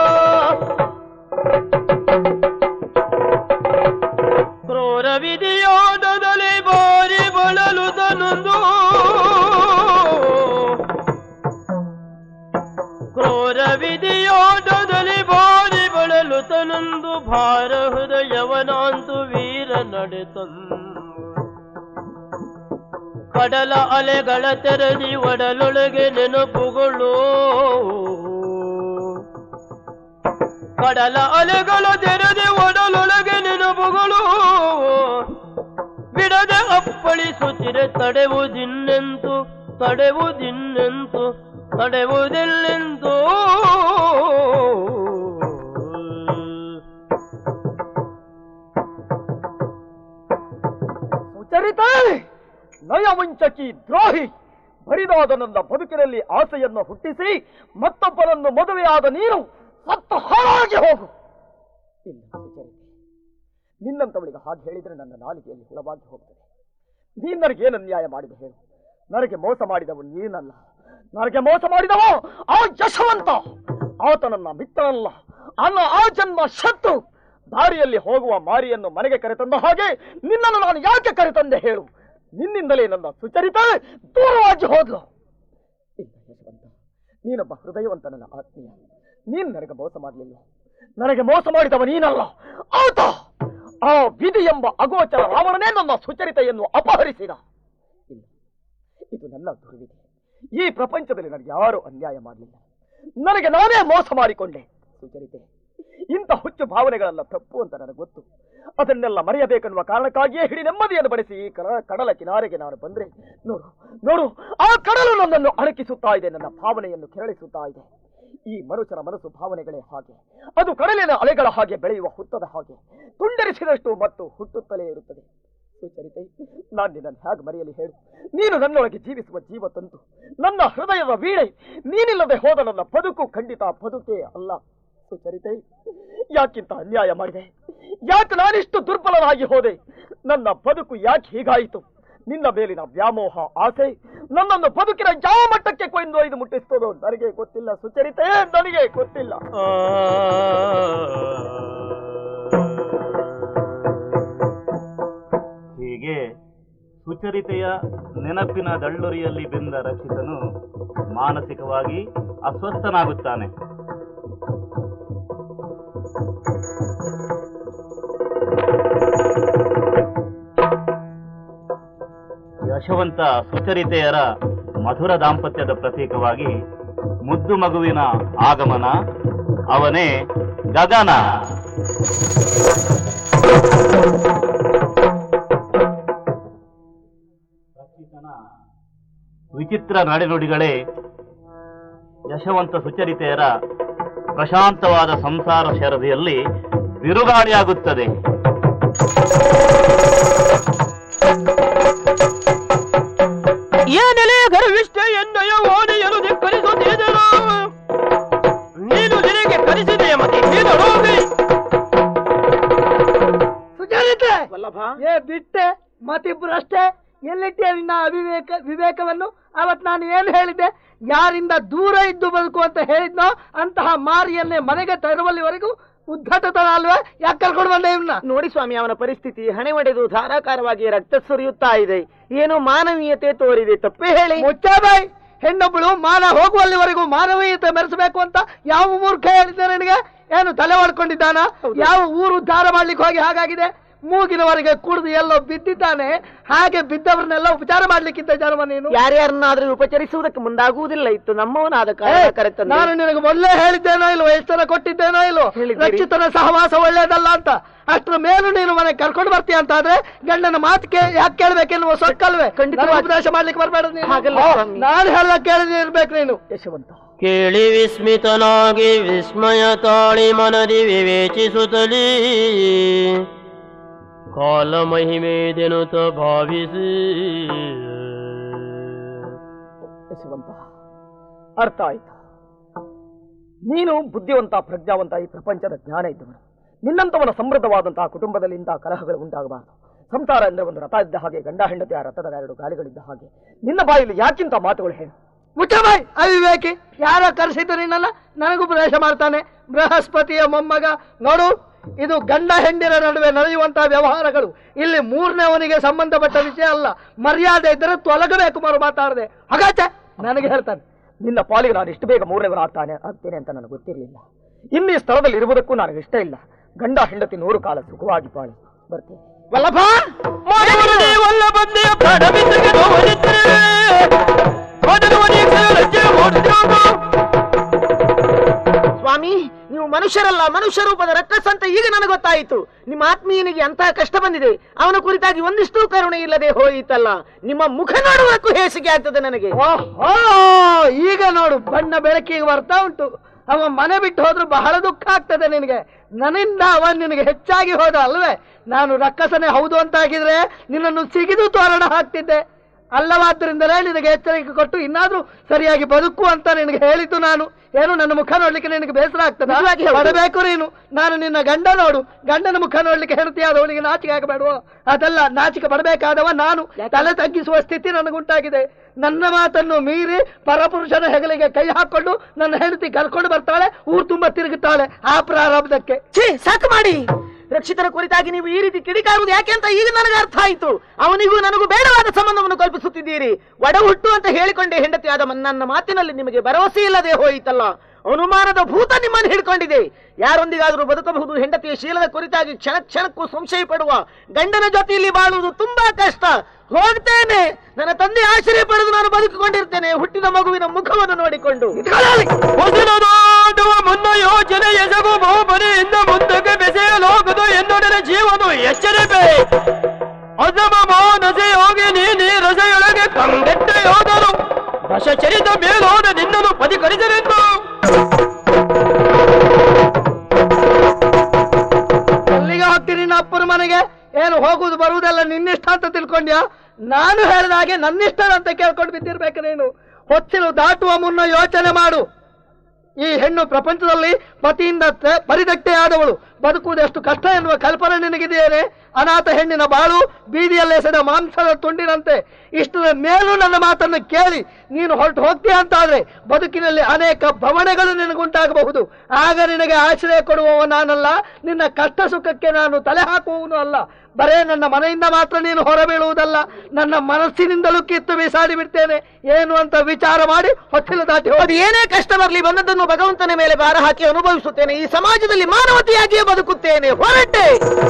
ಕ್ರೂರ ವಿಧಿಯೋದದಲ್ಲಿ ಬಾರಿ ಬಳಲು ತನೊಂದು. ಕ್ರೂರ ವಿಧಿಯೋದದಲ್ಲಿ ಬಾರಿ ಬಳಲು ತನೊಂದು. ಭಾರ ಹೃದಯವನಾಂತು ವೀರ ನಡೆತಂದು. ಕಡಲ ಅಲೆಗಳ ತೆರದಿ ಒಡಲೊಳಗೆ ನೆನಪುಗಳು. ಕಡಲ ಅಲೆಗಳ ತೆರದಿ ಒಡಲೊಳಗೆ ನೆನಪುಗಳು. ಬಿಡದೆ ಅಪ್ಪಳಿಸುತ್ತಿರೆ ತಡೆವುದಿನ್ನೆಂತು ತಡೆವುದಿನ್ನೆಂತು ತಡೆವುದಿಲ್ಲೆಂತು. ಸುಚರಿತ, ನಯವಂಚಕಿ, ದ್ರೋಹಿ, ಬರಿದಾದ ನನ್ನ ಬದುಕಿನಲ್ಲಿ ಆಸೆಯನ್ನು ಹುಟ್ಟಿಸಿ ಮತ್ತೊಬ್ಬರನ್ನು ಮದುವೆಯಾದ ನೀನು ಸತ್ತು ಹಾಳಾಗಿ ಹೋಗು. ಇಲ್ಲ ಸುಚರಿತೆ, ನಿನ್ನಂತವಳಿಗೆ ಹಾಗೆ ಹೇಳಿದರೆ ನನ್ನ ನಾಲಿಗೆಯಲ್ಲಿ ಹುಳವಾಗಿ ಹೋಗ್ತದೆ. ನೀನು ನನಗೇನು ಅನ್ಯಾಯ ಮಾಡಿದೆ ಹೇಳು? ನನಗೆ ಮೋಸ ಮಾಡಿದವು ನೀನಲ್ಲ, ನನಗೆ ಮೋಸ ಮಾಡಿದವ ಆ ಯಶವಂತ. ಆತ ನನ್ನ ಮಿತ್ರನಲ್ಲ, ಅನ್ನ ಆ ಜನ್ಮ ಶತ್ರು. ದಾರಿಯಲ್ಲಿ ಹೋಗುವ ಮಾರಿಯನ್ನು ಮನೆಗೆ ಕರೆತಂದ ಹಾಗೆ ನಿನ್ನನ್ನು ನಾನು ಯಾಕೆ ಕರೆತಂದೆ ಹೇಳು? ನಿನ್ನಿಂದಲೇ ನನ್ನ ಸುಚರಿತ ದೂರವಾಗಿ ಹೋದ್ಲು. ಇಲ್ಲ ಯಶವಂತ, ನೀನೊಬ್ಬ ಹೃದಯವಂತ ನನ್ನ ಆತ್ಮೀಯ. ನೀನು ನನಗೆ ಮೋಸ ಮಾಡಲಿಲ್ಲ, ನನಗೆ ಮೋಸ ಮಾಡಿದವ ನೀನಲ್ಲ, ಆತ. ಆ ವಿಧಿ ಎಂಬ ಅಗೋಚರ ರಾವಣನೇ ನನ್ನ ಸುಚರಿತೆಯನ್ನು ಅಪಹರಿಸಿದ. ಇಲ್ಲ, ಇದು ನನ್ನ ದುರ್ವಿಧಿ. ಈ ಪ್ರಪಂಚದಲ್ಲಿ ನನಗೆ ಯಾರೂ ಅನ್ಯಾಯ ಮಾಡಲಿಲ್ಲ, ನನಗೆ ನಾನೇ ಮೋಸ ಮಾಡಿಕೊಂಡೆ. ಸುಚರಿತೆ, ಇಂಥ ಹುಚ್ಚು ಭಾವನೆಗಳೆಲ್ಲ ತಪ್ಪು ಅಂತ ನನಗೆ ಗೊತ್ತು. ಅದನ್ನೆಲ್ಲ ಮರೆಯಬೇಕೆನ್ನುವ ಕಾರಣಕ್ಕಾಗಿಯೇ ಹಿಡಿ ನೆಮ್ಮದಿಯನ್ನು ಬಡಿಸಿ ಈ ಕಡಲ ಕಿನಾರೆಗೆ ನಾನು ಬಂದ್ರೆ ನೋಡು ನೋಡು ಆ ಕಡಲು ನನ್ನನ್ನು ಅಣಕಿಸುತ್ತಾ ಇದೆ, ನನ್ನ ಭಾವನೆಯನ್ನು ಕೆರಳಿಸುತ್ತಾ ಇದೆ. ಈ ಮನುಷ್ಯನ ಮನಸ್ಸು ಭಾವನೆಗಳೇ ಹಾಗೆ, ಅದು ಕಡಲಿನ ಅಲೆಗಳ ಹಾಗೆ ಬೆಳೆಯುವ ಹುತ್ತದ ಹಾಗೆ ತುಂಡರಿಸಿದಷ್ಟು ಮತ್ತು ಹುಟ್ಟುತ್ತಲೇ ಇರುತ್ತದೆ. ಸುಚರಿತೆ, ನಾನು ನಿನ್ನನ್ನು ಹೇಗೆ ಮರೆಯಲಿ ಹೇಳು? ನೀನು ನನ್ನೊಳಗೆ ಜೀವಿಸುವ ಜೀವ ತಂತು, ನನ್ನ ಹೃದಯದ ವೀಣೆ. ನೀನಿಲ್ಲದೆ ಹೋದ ನನ್ನ ಬದುಕು ಖಂಡಿತ ಬದುಕೇ ಅಲ್ಲ. ಸುಚರಿತೆ, ಯಾಕಿಂತ ಅನ್ಯಾಯ ಮಾಡಿದೆ? ಯಾಕೆ ನಾನಿಷ್ಟು ದುರ್ಬಲನಾಗಿ ಹೋದೆ? ನನ್ನ ಬದುಕು ಯಾಕೆ ಹೀಗಾಯಿತು? ನಿನ್ನ ಮೇಲಿನ ವ್ಯಾಮೋಹ, ಆಸೆ ನನ್ನನ್ನು ಬದುಕಿನ ಯಾವ ಮಟ್ಟಕ್ಕೆ ಕೊಂಡೊಯ್ದು ಮುಟ್ಟಿಸ್ತದೋ ನನಗೆ ಗೊತ್ತಿಲ್ಲ. ಸುಚರಿತೆ, ನನಗೆ ಗೊತ್ತಿಲ್ಲ. ಹೀಗೆ ಸುಚರಿತೆಯ ನೆನಪಿನ ದಳ್ಳುರಿಯಲ್ಲಿ ಬೆಂದ ರಕ್ಷಿತನು ಮಾನಸಿಕವಾಗಿ ಅಸ್ವಸ್ಥನಾಗುತ್ತಾನೆ. ಯಶವಂತ ಸುಚರಿತೆಯರ ಮಧುರ ದಾಂಪತ್ಯದ ಪ್ರತೀಕವಾಗಿ ಮುದ್ದು ಮಗುವಿನ ಆಗಮನ, ಅವನೇ ಗಗನ. ರಕ್ಷಿತನ ವಿಚಿತ್ರ ನಡೆನುಡಿಗಳೇ ಯಶವಂತ ಸುಚರಿತೆಯರ ಪ್ರಶಾಂತವಾದ ಸಂಸಾರ ಶರದಿಯಲ್ಲಿ ಬಿರುಗಾಳಿಯಾಗುತ್ತದೆ. ಎಲ್ಲಿಟ್ಟೆ ನಿನ್ನ ಅವಿವೇಕ ವಿವೇಕವನ್ನು? ಅವತ್ ನಾನು ಏನು ಹೇಳಿದ್ದೆ? ಯಾರಿಂದ ದೂರ ಇದ್ದು ಬದುಕು ಅಂತ ಹೇಳಿದ್ನೋ ಅಂತಹ ಮಾರಿಯನ್ನೇ ಮನೆಗೆ ತರುವಲ್ಲಿವರೆಗೂ ಉದ್ಧತನ ಅಲ್ವೇ? ಯಾಕೆ ಕರ್ಕೊಂಡು ಬಂದೆ ಇವನ್ನ? ನೋಡಿ ಸ್ವಾಮಿ, ಅವನ ಪರಿಸ್ಥಿತಿ ಹಣೆ ಒಡೆದು ಧಾರಾಕಾರವಾಗಿ ರಕ್ತ ಸುರಿಯುತ್ತಾ ಇದೆ. ಏನು ಮಾನವೀಯತೆ ತೋರಿದೆ, ತಪ್ಪೇ ಹೇಳಿ. ಮುಚ್ಚಾಬಾಯಿ, ಹೆಣ್ಣೊಬ್ಬಳು ಮಾನ ಹೋಗುವಲ್ಲಿವರೆಗೂ ಮಾನವೀಯತೆ ಮೆರೆಸಬೇಕು ಅಂತ ಯಾವ ಮೂರ್ಖ ಹೇಳಿದ್ದೆ ನಿನಗೆ? ಏನು ತಲೆ ಮಾಡ್ಕೊಂಡಿದ್ದಾನ? ಯಾವ ಊರು ಉದ್ಧಾರ ಮಾಡ್ಲಿಕ್ಕೆ ಹೋಗಿ ಹಾಗಾಗಿದೆ? ಮೂಗಿನವರೆಗೆ ಕುಡಿದು ಎಲ್ಲೋ ಬಿದ್ದಿದ್ದಾನೆ. ಹಾಗೆ ಬಿದ್ದವರನ್ನೆಲ್ಲ ಉಪಚಾರ ಮಾಡ್ಲಿಕ್ಕಿದ್ದ ಜನ್ಮ ನೀನು. ಯಾರ್ಯಾರನ್ನಾದ್ರೂ ಉಪಚರಿಸುವುದಕ್ಕೆ ಮುಂದಾಗುವುದಿಲ್ಲ ಇತ್ತು ನಮ್ಮವನಾದ ಕಾರಣ. ನಾನು ನಿನಗೆ ಮೊದಲೇ ಹೇಳಿದ್ದೇನೋ ಇಲ್ವೋ? ಎಷ್ಟರ ಕೊಟ್ಟಿದ್ದೇನೋ ಇಲ್ವೋ? ರಕ್ಷಿತನ ಸಹವಾಸ ಒಳ್ಳೇದಲ್ಲ ಅಂತ. ಅಷ್ಟರ ಮೇಲೂ ನೀನು ಮನೆ ಕರ್ಕೊಂಡು ಬರ್ತೀಯ ಅಂತ ಆದ್ರೆ ಗಂಡನ ಮಾತಿಗೆ ಯಾಕೆ ಕೇಳ್ಬೇಕೆನ್ನುವ ಸೊಕ್ಕಲ್ವೇ? ಉಪದೇಶ ಮಾಡ್ಲಿಕ್ಕೆ ಬರ್ಬೇಡ ನೀನು. ನಾನು ಹೇಳ ಕೇಳದೆ ಇರ್ಬೇಕು ನೀನು. ಯಶವಂತ ಕೇಳಿ ವಿಸ್ಮಿತನಾಗಿ ವಿಸ್ಮಯ ತಾಳಿ ಮನದಿ ವಿವೇಚಿಸುತ್ತಲೇ ಕಾಲ ಮಹಿಮೇದೆನುತ ಭಾವಿಸಿ. ಯಶವಂತ, ಅರ್ಥ ಆಯ್ತು. ನೀನು ಬುದ್ಧಿವಂತ, ಪ್ರಜ್ಞಾವಂತ, ಈ ಪ್ರಪಂಚದ ಜ್ಞಾನ ಇದ್ದವನು. ನಿನ್ನಂತವನ ಸಮೃದ್ಧವಾದಂತಹ ಕುಟುಂಬದಲ್ಲಿ ಇಂತಹ ಕಲಹಗಳು ಉಂಟಾಗಬಾರದು. ಸಂಸಾರ ಅಂದ್ರೆ ಒಂದು ರಥ ಇದ್ದ ಹಾಗೆ, ಗಂಡ ಹೆಂಡತಿ ಆ ರಥದ ಎರಡು ಗಾಲಿಗಳಿದ್ದ ಹಾಗೆ. ನಿನ್ನ ಬಾಯಲ್ಲಿ ಯಾಕಿಂತ ಮಾತುಗಳು ಹೇಳು? ಮುಚ್ಚಬಾಯ್, ಅವಿವೇಕಿ. ಯಾರ ಕರೆಸಿದ್ದು ನಿನ್ನಲ್ಲ? ನನಗೂ ಉಪದೇಶ ಮಾಡ್ತಾನೆ. ಬೃಹಸ್ಪತಿಯ ಮೊಮ್ಮಗ. ನೋಡು, ಇದು ಗಂಡ ಹೆಂಡಿರ ನಡುವೆ ನಡೆಯುವಂತಹ ವ್ಯವಹಾರಗಳು. ಇಲ್ಲಿ ಮೂರನೇವನಿಗೆ ಸಂಬಂಧಪಟ್ಟ ವಿಷಯ ಅಲ್ಲ. ಮರ್ಯಾದೆ ಇದ್ದರೆ ತೊಲಗಬೇಕು ಮರು ಮಾತಾಡದೆ. ಹಾಗಾಚೆ ನನಗೆ ಹೇಳ್ತಾನೆ. ನಿನ್ನ ಪಾಲಿಗೆ ನಾನು ಇಷ್ಟು ಬೇಗ ಮೂರನೇವರ ಆಗ್ತಾನೆ ಆಗ್ತೇನೆ ಅಂತ ನನಗೆ ಗೊತ್ತಿರಲಿಲ್ಲ. ಇನ್ನು ಈ ಸ್ಥಳದಲ್ಲಿ ಇರುವುದಕ್ಕೂ ನನಗೆ ಇಷ್ಟ ಇಲ್ಲ. ಗಂಡ ಹೆಂಡತಿ ನೂರು ಕಾಲ ಸುಖವಾಗಿ ಬಾಳಿ ಬರ್ತೇನೆ. ವಲ್ಲಭ ಸ್ವಾಮಿ, ನೀವು ಮನುಷ್ಯರಲ್ಲ, ಮನುಷ್ಯ ರೂಪದ ರಕ್ಕಸ ಅಂತ ಈಗ ನನಗೆ ಗೊತ್ತಾಯಿತು. ನಿಮ್ಮ ಆತ್ಮೀಯನಿಗೆ ಅಂತಹ ಕಷ್ಟ ಬಂದಿದೆ. ಅವನ ಕುರಿತಾಗಿ ಒಂದಿಷ್ಟು ಕರುಣೆ ಇಲ್ಲದೆ ಹೋಯಿತಲ್ಲ. ನಿಮ್ಮ ಮುಖ ನೋಡುವುದಕ್ಕೂ ಹೇಸಿಗೆ ಆಗ್ತದೆ ನನಗೆ. ಈಗ ನೋಡು, ಬಣ್ಣ ಬೆಳಕಿಗೆ ಬರ್ತಾ ಉಂಟು. ಅವ ಮನೆ ಬಿಟ್ಟು ಹೋದ್ರು ಬಹಳ ದುಃಖ ಆಗ್ತದೆ ನಿನಗೆ. ನನ್ನಿಂದ ಅವ ನಿನಗೆ ಹೆಚ್ಚಾಗಿ ಹೋದ ಅಲ್ವೇ? ನಾನು ರಕ್ಕಸನೇ ಹೌದು ಅಂತ ಆಗಿದ್ರೆ ನಿನ್ನನ್ನು ಸಿಗಿದು ತೋರಣ ಹಾಕ್ತಿದ್ದೆ. ಅಲ್ಲವಾದ್ರಿಂದಲೇ ನಿನಗೆ ಎಚ್ಚರಿಕೆ ಕೊಟ್ಟು ಇನ್ನಾದ್ರೂ ಸರಿಯಾಗಿ ಬದುಕು ಅಂತ ನಿನಗೆ ಹೇಳಿದ್ದು ನಾನು. ಏನು ನನ್ನ ಮುಖ ನೋಡ್ಲಿಕ್ಕೆ ನಿನಗೆ ಬೇಸರ ಆಗ್ತದೆ? ಬರಬೇಕು ನೀನು. ನಾನು ನಿನ್ನ ಗಂಡ ನೋಡು, ಗಂಡನ ಮುಖ ನೋಡ್ಲಿಕ್ಕೆ ಹೆಂಡತಿಯಾದವನಿಗೆ ನಾಚಿಕೆ ಆಗಬೇಡುವ? ಅದೆಲ್ಲ ನಾಚಿಕೆ ಪಡಬೇಕಾದವ ನಾನು. ತಲೆ ತಗ್ಗಿಸುವ ಸ್ಥಿತಿ ನನಗುಂಟಾಗಿದೆ. ನನ್ನ ಮಾತನ್ನು ಮೀರಿ ಪರಪುರುಷನ ಹೆಗಲಿಗೆ ಕೈ ಹಾಕೊಂಡು ನನ್ನ ಹೆಂಡತಿ ಕರ್ಕೊಂಡು ಬರ್ತಾಳೆ, ಊರು ತುಂಬಾ ತಿರುಗುತ್ತಾಳೆ. ಆ ಪ್ರಾರಂಭದಕ್ಕೆ ಛೀ, ಸಾಕು ಮಾಡಿ. ರಕ್ಷಿತರ ಕುರಿತಾಗಿ ನೀವು ಈ ರೀತಿ ಕಿಡಿಕಾರುವುದು ಯಾಕೆ ಅಂತ ಈಗ ನನಗೆ ಅರ್ಥ ಆಯಿತು. ಅವನಿಗೂ ನನಗೂ ಬೇಡವಾದ ಸಂಬಂಧವನ್ನು ಕಲ್ಪಿಸುತ್ತಿದ್ದೀರಿ. ಒಡ ಹುಟ್ಟು ಅಂತ ಹೇಳಿಕೊಂಡೆ ಹೆಂಡತಿ ಆದ ನನ್ನ ಮಾತಿನಲ್ಲಿ ನಿಮಗೆ ಭರವಸೆ ಇಲ್ಲದೆ ಹೋಯಿತಲ್ಲ. ಅನುಮಾನದ ಭೂತ ನಿಮ್ಮನ್ನು ಹಿಡ್ಕೊಂಡಿದೆ. ಯಾರೊಂದಿಗಾದರೂ ಬದುಕಬಹುದು. ಹೆಂಡತಿಯ ಶೀಲದ ಕುರಿತಾಗಿ ಕ್ಷಣ ಕ್ಷಣಕ್ಕೂ ಸಂಶಯ ಪಡುವ ಗಂಡನ ಜೊತೆಯಲ್ಲಿ ಬಾಳುವುದು ತುಂಬಾ ಕಷ್ಟ. ಹೋಗ್ತೇನೆ. ನನ್ನ ತಂದೆ ಆಶ್ರಯ ಪಡೆದು ನಾನು ಬದುಕಿಕೊಂಡಿರ್ತೇನೆ, ಹುಟ್ಟಿದ ಮಗುವಿನ ಮುಖವನ್ನು ನೋಡಿಕೊಂಡು. ಮುನ್ನ ಯೋಚನೆ ಎಸಗು ಬಹುಮನೆಯಿಂದ ಮುಂದಕ್ಕೆ ಬೆಸೆಯಲಾಗದು ಎನ್ನೊಡನ ಜೀವನು ಎಚ್ಚರಿಕೆ. ಅಜಮ ಮಾನಸೆ ಹೋಗಿ ನೀನಿ ರಸೆಯೊಳಗೆ ಕಂಗೆಟ್ಟೆ ಹೋದರು. ವಶಚರಿತ ಮೇಲೋದ ನಿನ್ನನ್ನು ಪದಿಕರಿಸಲೆಂದು. ಎಲ್ಲಿಗೆ ಹೋಗ್ತೀನಿ ನಿನ್ನ ಅಪ್ಪನ ಮನೆಗೆ? ಏನು ಹೋಗುದು ಬರುವುದೆಲ್ಲ ನಿನ್ನಿಷ್ಟ ಅಂತ ತಿಳ್ಕೊಂಡ್ಯಾ? ನಾನು ಹೇಳಿದ ಹಾಗೆ ನನ್ನಿಷ್ಟ ಅಂತ ಕೇಳ್ಕೊಂಡು ಬಿದ್ದಿರ್ಬೇಕು ನೀನು. ಹೊತ್ತಿಲು ದಾಟುವ ಮುನ್ನ ಯೋಚನೆ ಮಾಡು. ಈ ಹೆಣ್ಣು ಪ್ರಪಂಚದಲ್ಲಿ ಪತಿಯಿಂದ ಪರಿದಟ್ಟೆ ಆದವಳು. ಬದುಕುವುದೆಷ್ಟು ಕಷ್ಟ ಎನ್ನುವ ಕಲ್ಪನೆ ನಿನಗಿದೆಯೇನೆ? ಅನಾಥ ಹೆಣ್ಣಿನ ಬಾಳು ಬೀದಿಯಲ್ಲೆಸೆದ ಮಾಂಸದ ತುಂಡಿನಂತೆ. ಇಷ್ಟರ ಮೇಲೂ ನನ್ನ ಮಾತನ್ನು ಕೇಳಿ ನೀನು ಹೊರಟು ಹೋಗ್ತೀಯ ಅಂತಾದ್ರೆ ಬದುಕಿನಲ್ಲಿ ಅನೇಕ ಭವಣೆಗಳು ನಿನಗುಂಟಾಗಬಹುದು. ಆಗ ನಿನಗೆ ಆಶ್ರಯ ಕೊಡುವವ ನಾನಲ್ಲ, ನಿನ್ನ ಕಷ್ಟ ಸುಖಕ್ಕೆ ನಾನು ತಲೆ ಹಾಕುವವನು ಅಲ್ಲ. ಬರೇ ನನ್ನ ಮನೆಯಿಂದ ಮಾತ್ರ ನೀನು ಹೊರಬೀಳುವುದಲ್ಲ, ನನ್ನ ಮನಸ್ಸಿನಿಂದಲೂ ಕಿತ್ತು ಬಿಸಾಡಿ ಬಿಡ್ತೇನೆ. ಏನು ಅಂತ ವಿಚಾರ ಮಾಡಿ ಹೊತ್ತಿಲು ದಾಟಿ ಹೋಗಿ ಏನೇ ಕಷ್ಟ ಬರಲಿ ಬಂದದ್ದನ್ನು ಭಗವಂತನ ಮೇಲೆ ಭಾರ ಹಾಕಿ ಅನುಭವಿಸುತ್ತೇನೆ. ಈ ಸಮಾಜದಲ್ಲಿ ಮಾನವತೆಯಾಗಿಯೇ ಬದುಕುತ್ತೇನೆ. ಹೊರಟೆ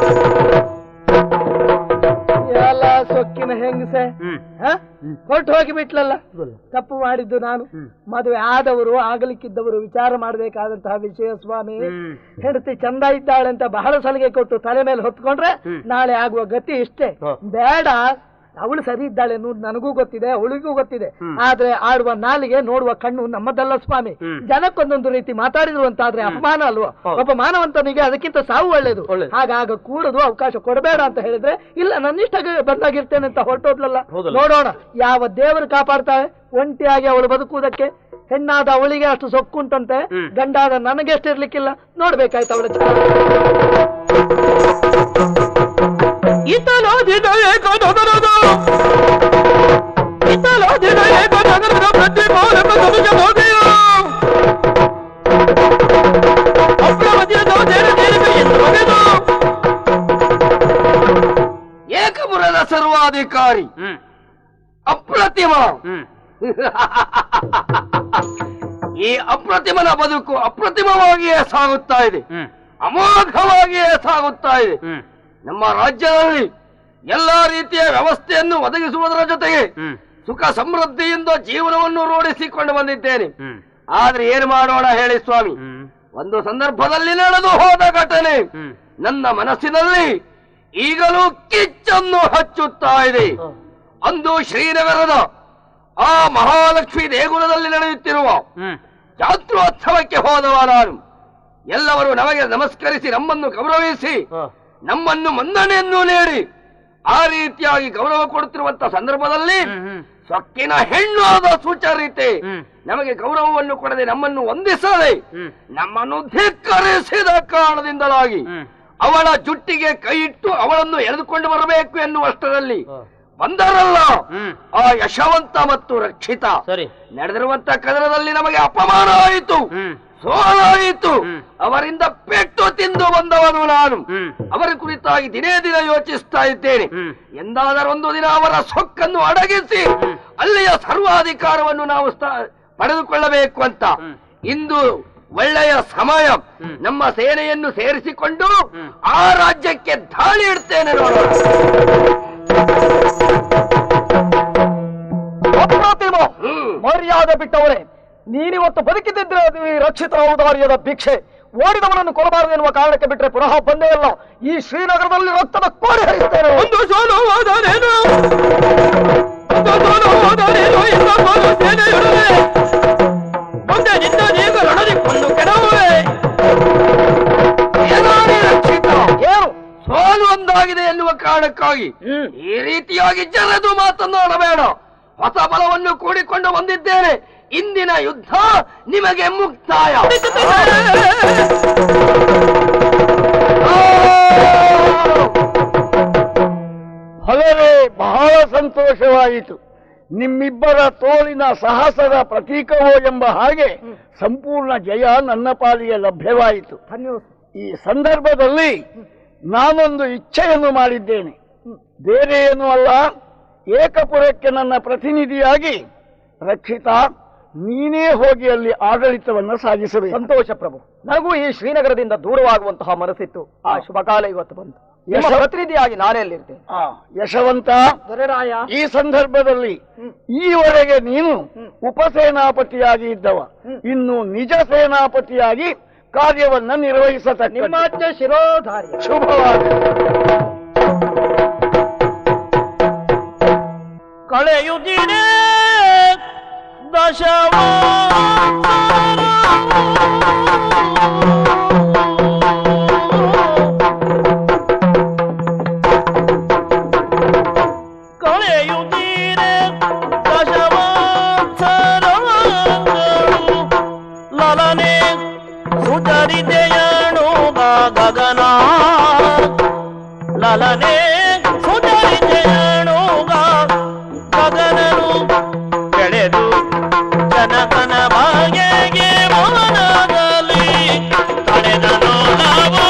ಎಲ್ಲ ಸೊಕ್ಕಿನ ಹೆಂಗಸೆ ಹೊರಟು ಹೋಗಿ ಬಿಟ್ಲಲ್ಲ. ತಪ್ಪು ಮಾಡಿದ್ದು ನಾನು. ಮದುವೆ ಆದವರು ಆಗಲಿಕ್ಕಿದ್ದವರು ವಿಚಾರ ಮಾಡಬೇಕಾದಂತಹ ವಿಷಯ ಸ್ವಾಮಿ. ಹೆಂಡತಿ ಚಂದ ಇದ್ದಾಳೆ ಅಂತ ಬಹಳ ಸಲಿಗೆ ಕೊಟ್ಟು ತಲೆ ಮೇಲೆ ಹೊತ್ಕೊಂಡ್ರೆ ನಾಳೆ ಆಗುವ ಗತಿ ಇಷ್ಟೇ. ಬೇಡ, ಅವಳು ಸರಿ ಇದ್ದಾಳೆ ಅನ್ನೋದು ನನಗೂ ಗೊತ್ತಿದೆ, ಅವಳಿಗೂ ಗೊತ್ತಿದೆ. ಆದ್ರೆ ಆಡುವ ನಾಲಿಗೆ ನೋಡುವ ಕಣ್ಣು ನಮ್ಮದಲ್ಲ ಸ್ವಾಮಿ. ಜನಕ್ಕೊಂದೊಂದು ರೀತಿ ಮಾತಾಡಿದ್ರು ಅಂತಾದ್ರೆ ಅಪಮಾನ ಅಲ್ವಾ? ಒಬ್ಬ ಮಾನವಂತನಿಗೆ ಅದಕ್ಕಿಂತ ಸಾವು ಒಳ್ಳೇದು. ಹಾಗಾಗ ಕೂಡದು ಅವಕಾಶ ಕೊಡಬೇಡ ಅಂತ ಹೇಳಿದ್ರೆ ಇಲ್ಲ ನನ್ನಿಷ್ಟ ಬಂದಾಗಿರ್ತೇನೆ ಅಂತ ಹೊರಟೋದ್ಲಲ್ಲ. ನೋಡೋಣ ಯಾವ ದೇವರು ಕಾಪಾಡ್ತಾಳೆ. ಒಂಟಿಯಾಗಿ ಅವಳು ಬದುಕುವುದಕ್ಕೆ ಹೆಣ್ಣಾದ ಅವಳಿಗೆ ಅಷ್ಟು ಸೊಕ್ಕುಂಟಂತೆ, ಗಂಡಾದ ನನಗೆ ಎಷ್ಟಿರ್ಲಿಕ್ಕಿಲ್ಲ. ನೋಡ್ಬೇಕಾಯ್ತು ಅವಳ. ಇತಲೋದಿದ ಏಕ ನಗರದ ಇತಲೋದಿದ ಏಕ ನಗರದ ಪ್ರತಿಪಾಲಕ ಸಮಾಜ ಹೋದೆಯ ಅಪ್ರವದಿಯ ದೋದೇರ ದೇರಿಕೆ ಎಂದು ಬಗೆದು ಏಕಪುರದ ಸರ್ವಾಧಿಕಾರಿ ಅಪ್ರತಿಮ. ಈ ಅಪ್ರತಿಮನ ಬದುಕು ಅಪ್ರತಿಮವಾಗಿಯೇ ಸಾಗುತ್ತಾ ಇದೆ, ಅಮೋಘವಾಗಿಯೇ ಸಾಗುತ್ತಾ ಇದೆ. ನಮ್ಮ ರಾಜ್ಯದಲ್ಲಿ ಎಲ್ಲಾ ರೀತಿಯ ವ್ಯವಸ್ಥೆಯನ್ನು ಒದಗಿಸುವುದರ ಜೊತೆಗೆ ಸುಖ ಸಮೃದ್ಧಿಯಿಂದ ಜೀವನವನ್ನು ರೂಢಿಸಿಕೊಂಡು ಬಂದಿದ್ದೇನೆ. ಆದ್ರೆ ಏನು ಮಾಡೋಣ ಹೇಳಿ ಸ್ವಾಮಿ, ಒಂದು ಸಂದರ್ಭದಲ್ಲಿ ನಡೆದು ಹೋದ ಘಟನೆ ನನ್ನ ಮನಸ್ಸಿನಲ್ಲಿ ಈಗಲೂ ಕಿಚ್ಚನ್ನು ಹಚ್ಚುತ್ತಾ ಇದೆ. ಅಂದು ಶ್ರೀನಗರದ ಆ ಮಹಾಲಕ್ಷ್ಮಿ ದೇಗುಲದಲ್ಲಿ ನಡೆಯುತ್ತಿರುವ ಜಾತ್ರೋತ್ಸವಕ್ಕೆ ಹೋದವ ನಾನು. ಎಲ್ಲವರು ನಮಗೆ ನಮಸ್ಕರಿಸಿ ನಮ್ಮನ್ನು ಗೌರವಿಸಿ ನಮ್ಮನ್ನು ಮನ್ನಣೆಯನ್ನು ನೀಡಿ ಆ ರೀತಿಯಾಗಿ ಗೌರವ ಕೊಡುತ್ತಿರುವಂತಹ ಸಂದರ್ಭದಲ್ಲಿ ಸೊಕ್ಕಿನ ಹೆಣ್ಣು ಆದ ಸುಚರಿತೆ ನಮಗೆ ಗೌರವವನ್ನು ಕೊಡದೆ ನಮ್ಮನ್ನು ವಂದಿಸದೆ ನಮ್ಮನ್ನು ಧಿಕ್ಕರಿಸಿದ ಕಾರಣದಿಂದಲಾಗಿ ಅವಳ ಜುಟ್ಟಿಗೆ ಕೈ ಇಟ್ಟು ಅವಳನ್ನು ಎಳೆದುಕೊಂಡು ಬರಬೇಕು ಎನ್ನುವಷ್ಟರಲ್ಲಿ ಬಂದರಲ್ಲ ಆ ಯಶವಂತ ಮತ್ತು ರಕ್ಷಿತ. ನಡೆದಿರುವಂತ ಕದನದಲ್ಲಿ ನಮಗೆ ಅಪಮಾನ ಆಯಿತು, ಸೋಲಾಯಿತು. ಅವರಿಂದ ಪೆಟ್ಟು ತಿಂದು ಬಂದವನು ನಾನು. ಅವರ ಕುರಿತಾಗಿ ದಿನೇ ದಿನ ಯೋಚಿಸ್ತಾ ಇದ್ದೇನೆ. ಎಂದಾದರೊಂದು ದಿನ ಅವರ ಸೊಕ್ಕನ್ನು ಅಡಗಿಸಿ ಅಲ್ಲಿಯ ಸರ್ವಾಧಿಕಾರವನ್ನು ನಾವು ಪಡೆದುಕೊಳ್ಳಬೇಕು ಅಂತ ಇಂದು ಒಳ್ಳೆಯ ಸಮಯ. ನಮ್ಮ ಸೇನೆಯನ್ನು ಸೇರಿಸಿಕೊಂಡು ಆ ರಾಜ್ಯಕ್ಕೆ ದಾಳಿ ಇಡ್ತೇನೆ ನೋಡೋಣ. ಮರ್ಯಾದೆ ಬಿಟ್ಟವರೇ, ನೀನಿವತ್ತು ಬದುಕಿದ್ದರೆ ಅದು ಈ ರಕ್ಷಿತ ಔದಾರ್ಯದ ಭಿಕ್ಷೆ. ಓಡಿದವನನ್ನು ಕೊಡಬಾರದು ಎನ್ನುವ ಕಾರಣಕ್ಕೆ ಬಿಟ್ಟರೆ ಪುನಃ ಬಂದೇ ಅಲ್ಲ. ಈ ಶ್ರೀನಗರದಲ್ಲಿ ರಕ್ತದ ಕೋರಿ ಹರಿಯುತ್ತೇನೆ. ಒಂದು ಸೋಲುವುದರೇನು ಒಂದು ಸೋಲುವುದರೇನು ಇಂದ ಸೋಲು ಸೇನೆಯೊಡನೆ ಮುಂದೆ ನಿಂದ ನೀಗ ರಣದಿಕ್ಕೊಂದು ಕೆಡವುವೆ. ರಕ್ಷಿತ ಏನು ಸೋಲು ಒಂದಾಗಿದೆ ಎನ್ನುವ ಕಾರಣಕ್ಕಾಗಿ ಈ ರೀತಿಯಾಗಿ ಜರೆದು ಮಾತನಾಡಬೇಡ. ಹೊಸ ಬಲವನ್ನು ಕೂಡಿಕೊಂಡು ಬಂದಿದ್ದೇನೆ. ಇಂದಿನ ಯುದ್ಧ ನಿಮಗೆ ಮುಕ್ತಾಯ. ಫಲವೇ ಬಹಳ ಸಂತೋಷವಾಯಿತು. ನಿಮ್ಮಿಬ್ಬರ ತೋಳಿನ ಸಾಹಸದ ಪ್ರತೀಕವೋ ಎಂಬ ಹಾಗೆ ಸಂಪೂರ್ಣ ಜಯ ನನ್ನ ಪಾಲಿಗೆ ಲಭ್ಯವಾಯಿತು. ಈ ಸಂದರ್ಭದಲ್ಲಿ ನಾನೊಂದು ಇಚ್ಛೆಯನ್ನು ಮಾಡಿದ್ದೇನೆ. ಬೇರೆ ಏನೂ ಅಲ್ಲ, ಏಕಪುರಕ್ಕೆ ನನ್ನ ಪ್ರತಿನಿಧಿಯಾಗಿ ರಕ್ಷಿತ ನೀನೇ ಹೋಗಿ ಅಲ್ಲಿ ಆಡಳಿತವನ್ನು ಸಾಗಿಸಬೇಕು. ಸಂತೋಷ ಪ್ರಭು. ನನಗೂ ಈ ಶ್ರೀನಗರದಿಂದ ದೂರವಾಗುವಂತಹ ಮನಸ್ಸಿತ್ತು. ಆ ಶುಭ ಕಾಲ ಇವತ್ತು ಬಂತು. ಪ್ರತಿನಿಧಿಯಾಗಿ ನಾನೇ ಅಲ್ಲಿರ್ತೇನೆ. ಯಶವಂತ, ಈ ಸಂದರ್ಭದಲ್ಲಿ ಈವರೆಗೆ ನೀನು ಉಪಸೇನಾಪತಿಯಾಗಿ ಇದ್ದವ, ಇನ್ನು ನಿಜ ಸೇನಾಪತಿಯಾಗಿ ಕಾರ್ಯವನ್ನ ನಿರ್ವಹಿಸತಕ್ಕ ನಿಮ್ಮಾಜ್ಞೆ ಶಿರೋಧಾರಿ. ಶುಭವಾದ ಕಳೆಯುತ್ತೀನೆ ದಶವ ಕಳೆಯುತ್ತೀನೆ ದಶವಾತ್ಸರಗಳು ಲಲನೆ ಸುಚರಿತೆಯಣು ಗಗನ ಲಲನೆ ಸುಚರಿತೆಯಣು ಗಗನನು ಕೆಳೆದು ಜನಕನ ಬಗೆಗೆ ಮನದಲ್ಲಿ ತಡೆದನು ನಾವು.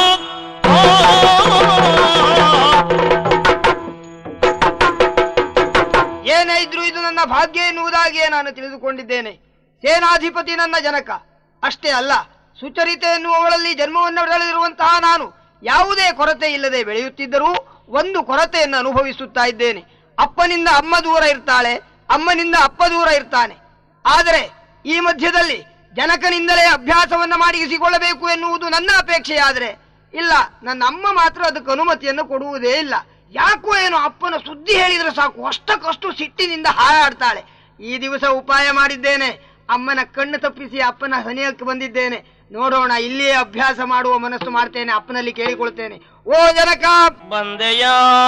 ಏನೇ ಇದ್ರೂ ಇದು ನನ್ನ ಭಾಗ್ಯ ಎನ್ನುವುದಾಗಿಯೇ ನಾನು ತಿಳಿದುಕೊಂಡಿದ್ದೇನೆ. ಸೇನಾಧಿಪತಿ ನನ್ನ ಜನಕ ಅಷ್ಟೇ ಅಲ್ಲ, ಸುಚರಿತೆ ಎನ್ನುವವಳಲ್ಲಿ ಜನ್ಮವನ್ನು ಬೆಳೆದಿರುವಂತಹ ನಾನು ಯಾವುದೇ ಕೊರತೆ ಇಲ್ಲದೆ ಬೆಳೆಯುತ್ತಿದ್ದರೂ ಒಂದು ಕೊರತೆಯನ್ನು ಅನುಭವಿಸುತ್ತಾ ಇದ್ದೇನೆ. ಅಪ್ಪನಿಂದ ಅಮ್ಮ ದೂರ ಇರ್ತಾಳೆ, ಅಮ್ಮನಿಂದ ಅಪ್ಪ ದೂರ ಇರ್ತಾನೆ. ಆದರೆ ಈ ಮಧ್ಯದಲ್ಲಿ ಜನಕನಿಂದಲೇ ಅಭ್ಯಾಸವನ್ನ ಮಾಡಿಸಿಕೊಳ್ಳಬೇಕು ಎನ್ನುವುದು ನನ್ನ ಅಪೇಕ್ಷೆಯಾದರೆ ಇಲ್ಲ, ನನ್ನ ಅಮ್ಮ ಮಾತ್ರ ಅದಕ್ಕೆ ಅನುಮತಿಯನ್ನು ಕೊಡುವುದೇ ಇಲ್ಲ. ಯಾಕೋ ಏನೋ ಅಪ್ಪನ ಸುದ್ದಿ ಹೇಳಿದ್ರೆ ಸಾಕು ಅಷ್ಟಕ್ಕಷ್ಟು ಸಿಟ್ಟಿನಿಂದ ಹಾರಾಡ್ತಾಳೆ. ಈ ದಿವಸ ಉಪಾಯ ಮಾಡಿದ್ದೇನೆ, ಅಮ್ಮನ ಕಣ್ಣು ತಪ್ಪಿಸಿ ಅಪ್ಪನ ಸನಿಹಕ್ಕೆ ಬಂದಿದ್ದೇನೆ. ನೋಡೋಣ, ಇಲ್ಲಿಯೇ ಅಭ್ಯಾಸ ಮಾಡುವ ಮನಸ್ಸು ಮಾಡ್ತೇನೆ, ಅಪ್ಪನಲ್ಲಿ ಕೇಳಿಕೊಳ್ತೇನೆ. ಓ ಜನಕ, ಬಂದೆಯ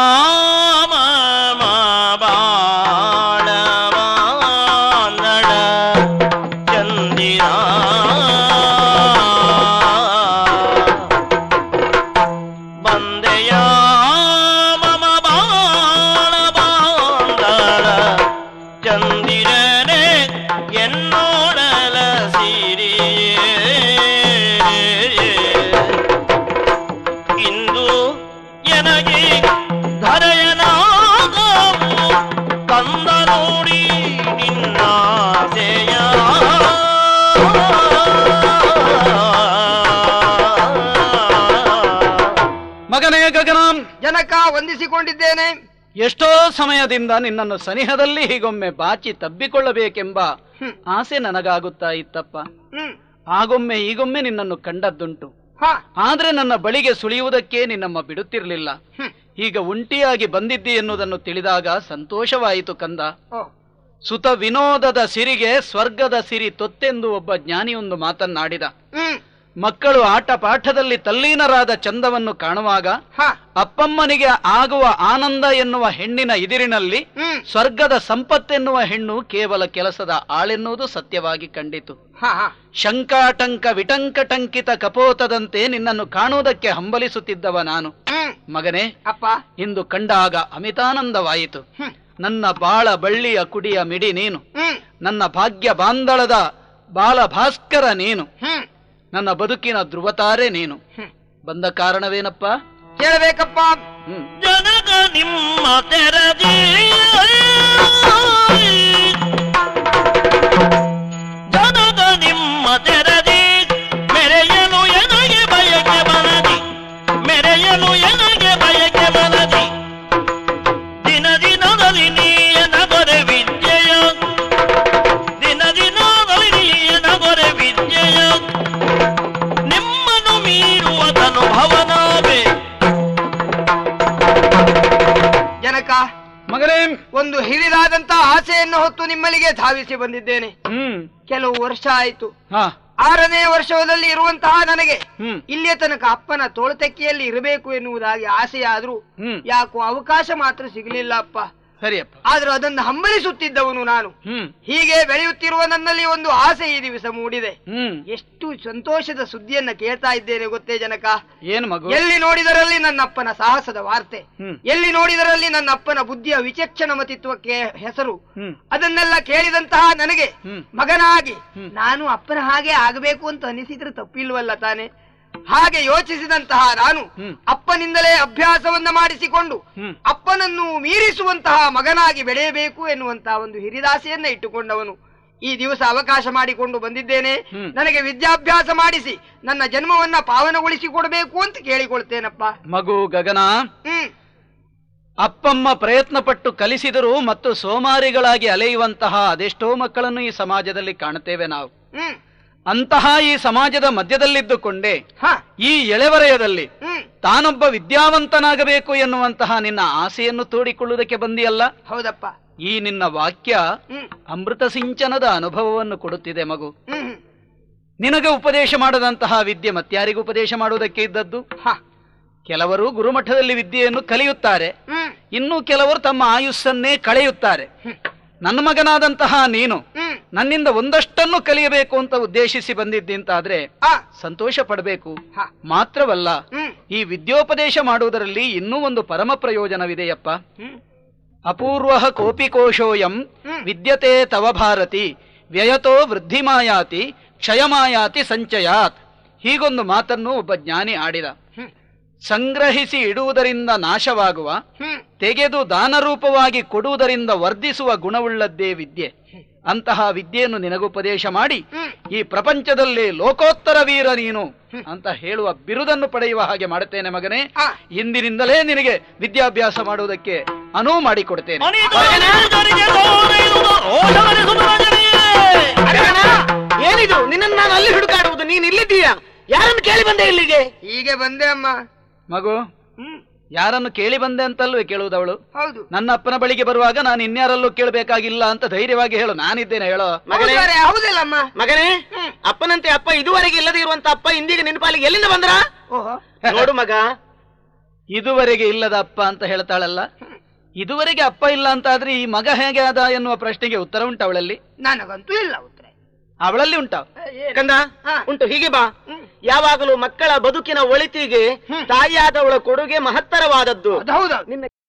ಬಾಳವಾನಡ ಚಂದಿರ ಬಂದೆಯ ಮಮ ಚಂದಿರನೆ ಎನ್ನೋಡಲ ಸಿರಿಯೇ ಇಂದು ಎನಗೆ ಧರೆಯನಾಗವು ಕಂದ ನೋಡಿ ನಿನ್ನಾಸೆಯ ಮಗನೇ ಗಗನ, ಜನಕ ವಂದಿಸಿಕೊಂಡಿದ್ದೇನೆ. ಎಷ್ಟೋ ಸಮಯದಿಂದ ನಿನ್ನನ್ನು ಸನಿಹದಲ್ಲಿ ಹೀಗೊಮ್ಮೆ ಬಾಚಿ ತಬ್ಬಿಕೊಳ್ಳಬೇಕೆಂಬ ಆಸೆ ನನಗಾಗುತ್ತಾ ಇತ್ತಪ್ಪ. ಆಗೊಮ್ಮೆ ಈಗೊಮ್ಮೆ ನಿನ್ನನ್ನು ಕಂಡದ್ದುಂಟು. ಆದ್ರೆ ನನ್ನ ಬಳಿಗೆ ಸುಳಿಯುವುದಕ್ಕೆ ನಿನ್ನಮ್ಮ ಬಿಡುತ್ತಿರಲಿಲ್ಲ. ಈಗ ಒಂಟಿಯಾಗಿ ಬಂದಿದ್ದಿ ಎನ್ನುವುದನ್ನು ತಿಳಿದಾಗ ಸಂತೋಷವಾಯಿತು ಕಂದ. ಸುತ ವಿನೋದದ ಸಿರಿಗೆ ಸ್ವರ್ಗದ ಸಿರಿ ತೊತ್ತೆಂದು ಒಬ್ಬ ಜ್ಞಾನಿಯೊಂದು ಮಾತನ್ನಾಡಿದ. ಮಕ್ಕಳು ಆಟ ಪಾಠದಲ್ಲಿ ತಲ್ಲೀನರಾದ ಚಂದವನ್ನು ಕಾಣುವಾಗ ಅಪ್ಪಮ್ಮನಿಗೆ ಆಗುವ ಆನಂದ ಎನ್ನುವ ಹೆಣ್ಣಿನ ಇದಿರಿನಲ್ಲಿ ಸ್ವರ್ಗದ ಸಂಪತ್ತೆನ್ನುವ ಹೆಣ್ಣು ಕೇವಲ ಕೆಲಸದ ಆಳೆನ್ನುವುದು ಸತ್ಯವಾಗಿ ಕಂಡಿತು. ಶಂಕಾಟಂಕ ವಿಟಂಕಟಂಕಿತ ಕಪೋತದಂತೆ ನಿನ್ನನ್ನು ಕಾಣುವುದಕ್ಕೆ ಹಂಬಲಿಸುತ್ತಿದ್ದವ ನಾನು. ಮಗನೇ, ಅಪ್ಪ ಇಂದು ಕಂಡಾಗ ಅಮಿತಾನಂದವಾಯಿತು. ನನ್ನ ಬಾಳ ಬಳ್ಳಿಯ ಕುಡಿಯ ಮಿಡಿ ನೀನು, ನನ್ನ ಭಾಗ್ಯ ಬಾಂಧಳದ ಬಾಲ ಭಾಸ್ಕರ ನೀನು, ನನ್ನ ಬದುಕಿನ ಧ್ರುವತಾರೆ ನೀನು. ಬಂದ ಕಾರಣವೇನಪ್ಪ ಕೇಳಬೇಕಪ್ಪ. ಜನಗ ನಿಮ್ಮ ತೆರದಿ ಜನಗ ನಿಮ್ಮ ತೆರದಿ ಮೆರೆಯಲು ಎನಗೆ ಬಯಕೆ ಬನದಿ ಮೆರೆಯಲು ಎನಗೆ ಬಯಕೆ ಬನದಿ ದಿನ ದಿನದಲ್ಲಿ ನೀಯನ ಗೊರೆ ವಿದ್ಯೆಯ ದಿನ ದಿನದಲ್ಲಿ ನೀಯನ ಗೊರೆ ವಿದ್ಯೆಯ ನಿಮ್ಮನ್ನು ಮೀರುವುದನ್ನು ಭವನವೇ. ಜನಕ ಮಗನೇ, ಒಂದು ಹಿರಿದಾದಂತ ಆಸೆಯನ್ನು ಹೊತ್ತು ನಿಮ್ಮಲ್ಲಿಗೆ ಧಾವಿಸಿ ಬಂದಿದ್ದೇನೆ. ಕೆಲವು ವರ್ಷ ಆಯ್ತು. ಆರನೇ ವರ್ಷದಲ್ಲಿ ಇರುವಂತಹ ನನಗೆ ಇಲ್ಲಿಯ ತನಕ ಅಪ್ಪನ ತೋಳತೆಕ್ಕಿಯಲ್ಲಿ ಇರಬೇಕು ಎನ್ನುವುದಾಗಿ ಆಸೆಯಾದ್ರೂ ಯಾಕೋ ಅವಕಾಶ ಮಾತ್ರ ಸಿಗಲಿಲ್ಲ ಅಪ್ಪ. ಸರಿಯಪ್ಪ. ಆದ್ರೂ ಅದನ್ನು ಹಂಬಲಿಸುತ್ತಿದ್ದವನು ನಾನು. ಹೀಗೆ ಬೆಳೆಯುತ್ತಿರುವ ನನ್ನಲ್ಲಿ ಒಂದು ಆಸೆ ಈ ದಿವಸ ಮೂಡಿದೆ. ಎಷ್ಟು ಸಂತೋಷದ ಸುದ್ದಿಯನ್ನ ಕೇಳ್ತಾ ಇದ್ದೇನೆ ಗೊತ್ತೇ ಜನಕ. ಏನು ಮಗು? ಎಲ್ಲಿ ನೋಡಿದರಲ್ಲಿ ನನ್ನ ಅಪ್ಪನ ಸಾಹಸದ ವಾರ್ತೆ, ಎಲ್ಲಿ ನೋಡಿದರಲ್ಲಿ ನನ್ನ ಅಪ್ಪನ ಬುದ್ಧಿಯ ವಿಚಕ್ಷಣ ಮತಿತ್ವಕ್ಕೆ ಹೆಸರು. ಅದನ್ನೆಲ್ಲ ಕೇಳಿದಂತಹ ನನಗೆ ಮಗನಾಗಿ ನಾನು ಅಪ್ಪನ ಹಾಗೆ ಆಗಬೇಕು ಅಂತ ಅನಿಸಿದ್ರೆ ತಪ್ಪಿಲ್ವಲ್ಲ ತಾನೆ. ಹಾಗೆ ಯೋಚಿಸಿದಂತಹ ನಾನು ಅಪ್ಪನಿಂದಲೇ ಅಭ್ಯಾಸವನ್ನ ಮಾಡಿಸಿಕೊಂಡು ಅಪ್ಪನನ್ನು ಮೀರಿಸುವಂತಹ ಮಗನಾಗಿ ಬೆಳೆಯಬೇಕು ಎನ್ನುವಂತಹ ಒಂದು ಹಿರಿದಾಸೆಯನ್ನ ಇಟ್ಟುಕೊಂಡವನು. ಈ ದಿವಸ ಅವಕಾಶ ಮಾಡಿಕೊಂಡು ಬಂದಿದ್ದೇನೆ. ನನಗೆ ವಿದ್ಯಾಭ್ಯಾಸ ಮಾಡಿಸಿ ನನ್ನ ಜನ್ಮವನ್ನ ಪಾವನಗೊಳಿಸಿಕೊಡಬೇಕು ಅಂತ ಕೇಳಿಕೊಳ್ತೇನಪ್ಪ. ಮಗು ಗಗನ, ಅಪ್ಪಮ್ಮ ಪ್ರಯತ್ನ ಪಟ್ಟು ಕಲಿಸಿದರು ಮತ್ತು ಸೋಮಾರಿಗಳಾಗಿ ಅಲೆಯುವಂತಹ ಅದೆಷ್ಟೋ ಮಕ್ಕಳನ್ನು ಈ ಸಮಾಜದಲ್ಲಿ ಕಾಣುತ್ತೇವೆ ನಾವು. ಅಂತಹ ಈ ಸಮಾಜದ ಮಧ್ಯದಲ್ಲಿದ್ದುಕೊಂಡೇ ಈ ಎಳೆವರೆಯದಲ್ಲಿ ತಾನೊಬ್ಬ ವಿದ್ಯಾವಂತನಾಗಬೇಕು ಎನ್ನುವಂತಹ ನಿನ್ನ ಆಸೆಯನ್ನು ತೋಡಿಕೊಳ್ಳುವುದಕ್ಕೆ ಬಂದಿಯಲ್ಲ. ಹೌದಪ್ಪ. ಈ ನಿನ್ನ ವಾಕ್ಯ ಅಮೃತ ಸಿಂಚನದ ಅನುಭವವನ್ನು ಕೊಡುತ್ತಿದೆ ಮಗು. ನಿನಗೆ ಉಪದೇಶ ಮಾಡದಂತಹ ವಿದ್ಯೆ ಮತ್ಯಾರಿಗೂ ಉಪದೇಶ ಮಾಡುವುದಕ್ಕೆ ಇದ್ದದ್ದು. ಕೆಲವರು ಗುರುಮಠದಲ್ಲಿ ವಿದ್ಯೆಯನ್ನು ಕಲಿಯುತ್ತಾರೆ, ಇನ್ನು ಕೆಲವರು ತಮ್ಮ ಆಯುಸ್ಸನ್ನೇ ಕಳೆಯುತ್ತಾರೆ. ನನ್ನ ಮಗನಾದಂತಹ ನೀನು ನನ್ನಿಂದ ಒಂದಷ್ಟನ್ನು ಕಲಿಯಬೇಕು ಅಂತ ಉದ್ದೇಶಿಸಿ ಬಂದಿದ್ದಂತಾದ್ರೆ ಸಂತೋಷ ಪಡಬೇಕು. ಮಾತ್ರವಲ್ಲ, ಈ ವಿದ್ಯೋಪದೇಶ ಮಾಡುವುದರಲ್ಲಿ ಇನ್ನೂ ಒಂದು ಪರಮ ಪ್ರಯೋಜನವಿದೆಯಪ್ಪ. ಅಪೂರ್ವ ಕೋಪಿಕೋಶೋಯಂ ವಿದ್ಯತೆ ತವ ಭಾರತಿ ವ್ಯಯತೋ ವೃದ್ಧಿಮಾಯಾತಿ ಕ್ಷಯಮಾಯಾತಿ ಸಂಚಯಾತ್. ಹೀಗೊಂದು ಮಾತನ್ನು ಒಬ್ಬ ಜ್ಞಾನಿ ಆಡಿದ. ಸಂಗ್ರಹಿಸಿ ಇಡುವುದರಿಂದ ನಾಶವಾಗುವ, ತೆಗೆದು ದಾನರೂಪವಾಗಿ ಕೊಡುವುದರಿಂದ ವರ್ಧಿಸುವ ಗುಣವುಳ್ಳದ್ದೇ ವಿದ್ಯೆ. ಅಂತಹ ವಿದ್ಯೆಯನ್ನು ನಿನಗುಪದೇಶ ಮಾಡಿ ಈ ಪ್ರಪಂಚದಲ್ಲಿ ಲೋಕೋತ್ತರ ವೀರ ನೀನು ಅಂತ ಹೇಳುವ ಬಿರುದನ್ನು ಪಡೆಯುವ ಹಾಗೆ ಮಾಡುತ್ತೇನೆ ಮಗನೇ. ಇಂದಿನಿಂದಲೇ ನಿನಗೆ ವಿದ್ಯಾಭ್ಯಾಸ ಮಾಡುವುದಕ್ಕೆ ಅನುವು ಮಾಡಿಕೊಡ್ತೇನೆ. ಏನಿದು ನಿನ್ನನ್ನು ನಾನು ಅಲ್ಲಿ ಹುಡುಕಾಡುವುದು? ನೀನು ಇಲ್ಲಿದ್ದೀಯಾ? ಯಾರನ್ನು ಕೇಳಿ ಬಂದೆ ಇಲ್ಲಿಗೆ? ಹೀಗೆ ಬಂದೆ ಅಮ್ಮ. ಮಗು, ಯಾರನ್ನು ಕೇಳಿ ಬಂದೆ ಅಂತಲ್ವೇ ಕೇಳುವುದವಳು? ಹೌದು. ನನ್ನ ಅಪ್ಪನ ಬಳಿಗೆ ಬರುವಾಗ ನಾನು ಇನ್ಯಾರಲ್ಲೂ ಕೇಳಬೇಕಾಗಿಲ್ಲ ಅಂತ ಧೈರ್ಯವಾಗಿ ಹೇಳು. ನಾನಿದ್ದೇನೆ, ಹೇಳೋ ಮಗನೇ. ಹೌದಿಲ್ಲಮ್ಮ ಮಗನೇ, ಅಪ್ಪನಂತೆ ಅಪ್ಪ ಇದುವರೆಗೆ ಇಲ್ಲದೆ ಇರುವಂತ ಅಪ್ಪ ಇಂದಿಗೆ ನಿನ್ನ ಪಾಲಿಗೆ ಎಲ್ಲಿಂದ ಬಂದ್ರ? ನೋಡು ಮಗ, ಇದುವರೆಗೆ ಇಲ್ಲದ ಅಪ್ಪ ಅಂತ ಹೇಳ್ತಾಳಲ್ಲ. ಇದುವರೆಗೆ ಅಪ್ಪ ಇಲ್ಲ ಅಂತ ಆದ್ರೆ ಈ ಮಗ ಹೇಗೆ ಆದ ಎನ್ನುವ ಪ್ರಶ್ನೆಗೆ ಉತ್ತರ ಉಂಟು ಅವಳಲ್ಲಿ? ನನಗಂತೂ ಇಲ್ಲ ಉತ್ತರ. ಅವಳಲ್ಲಿ ಉಂಟ ಕಂದ? ಉಂಟು. ಹೀಗೆ ಬಾ. ಯಾವಾಗಲೂ ಮಕ್ಕಳ ಬದುಕಿನ ಒಳಿತಿಗೆ ತಾಯಿಯಾದವಳ ಕೊಡುಗೆ ಮಹತ್ತರವಾದದ್ದು. ಹೌದು. ನಿನ್ನ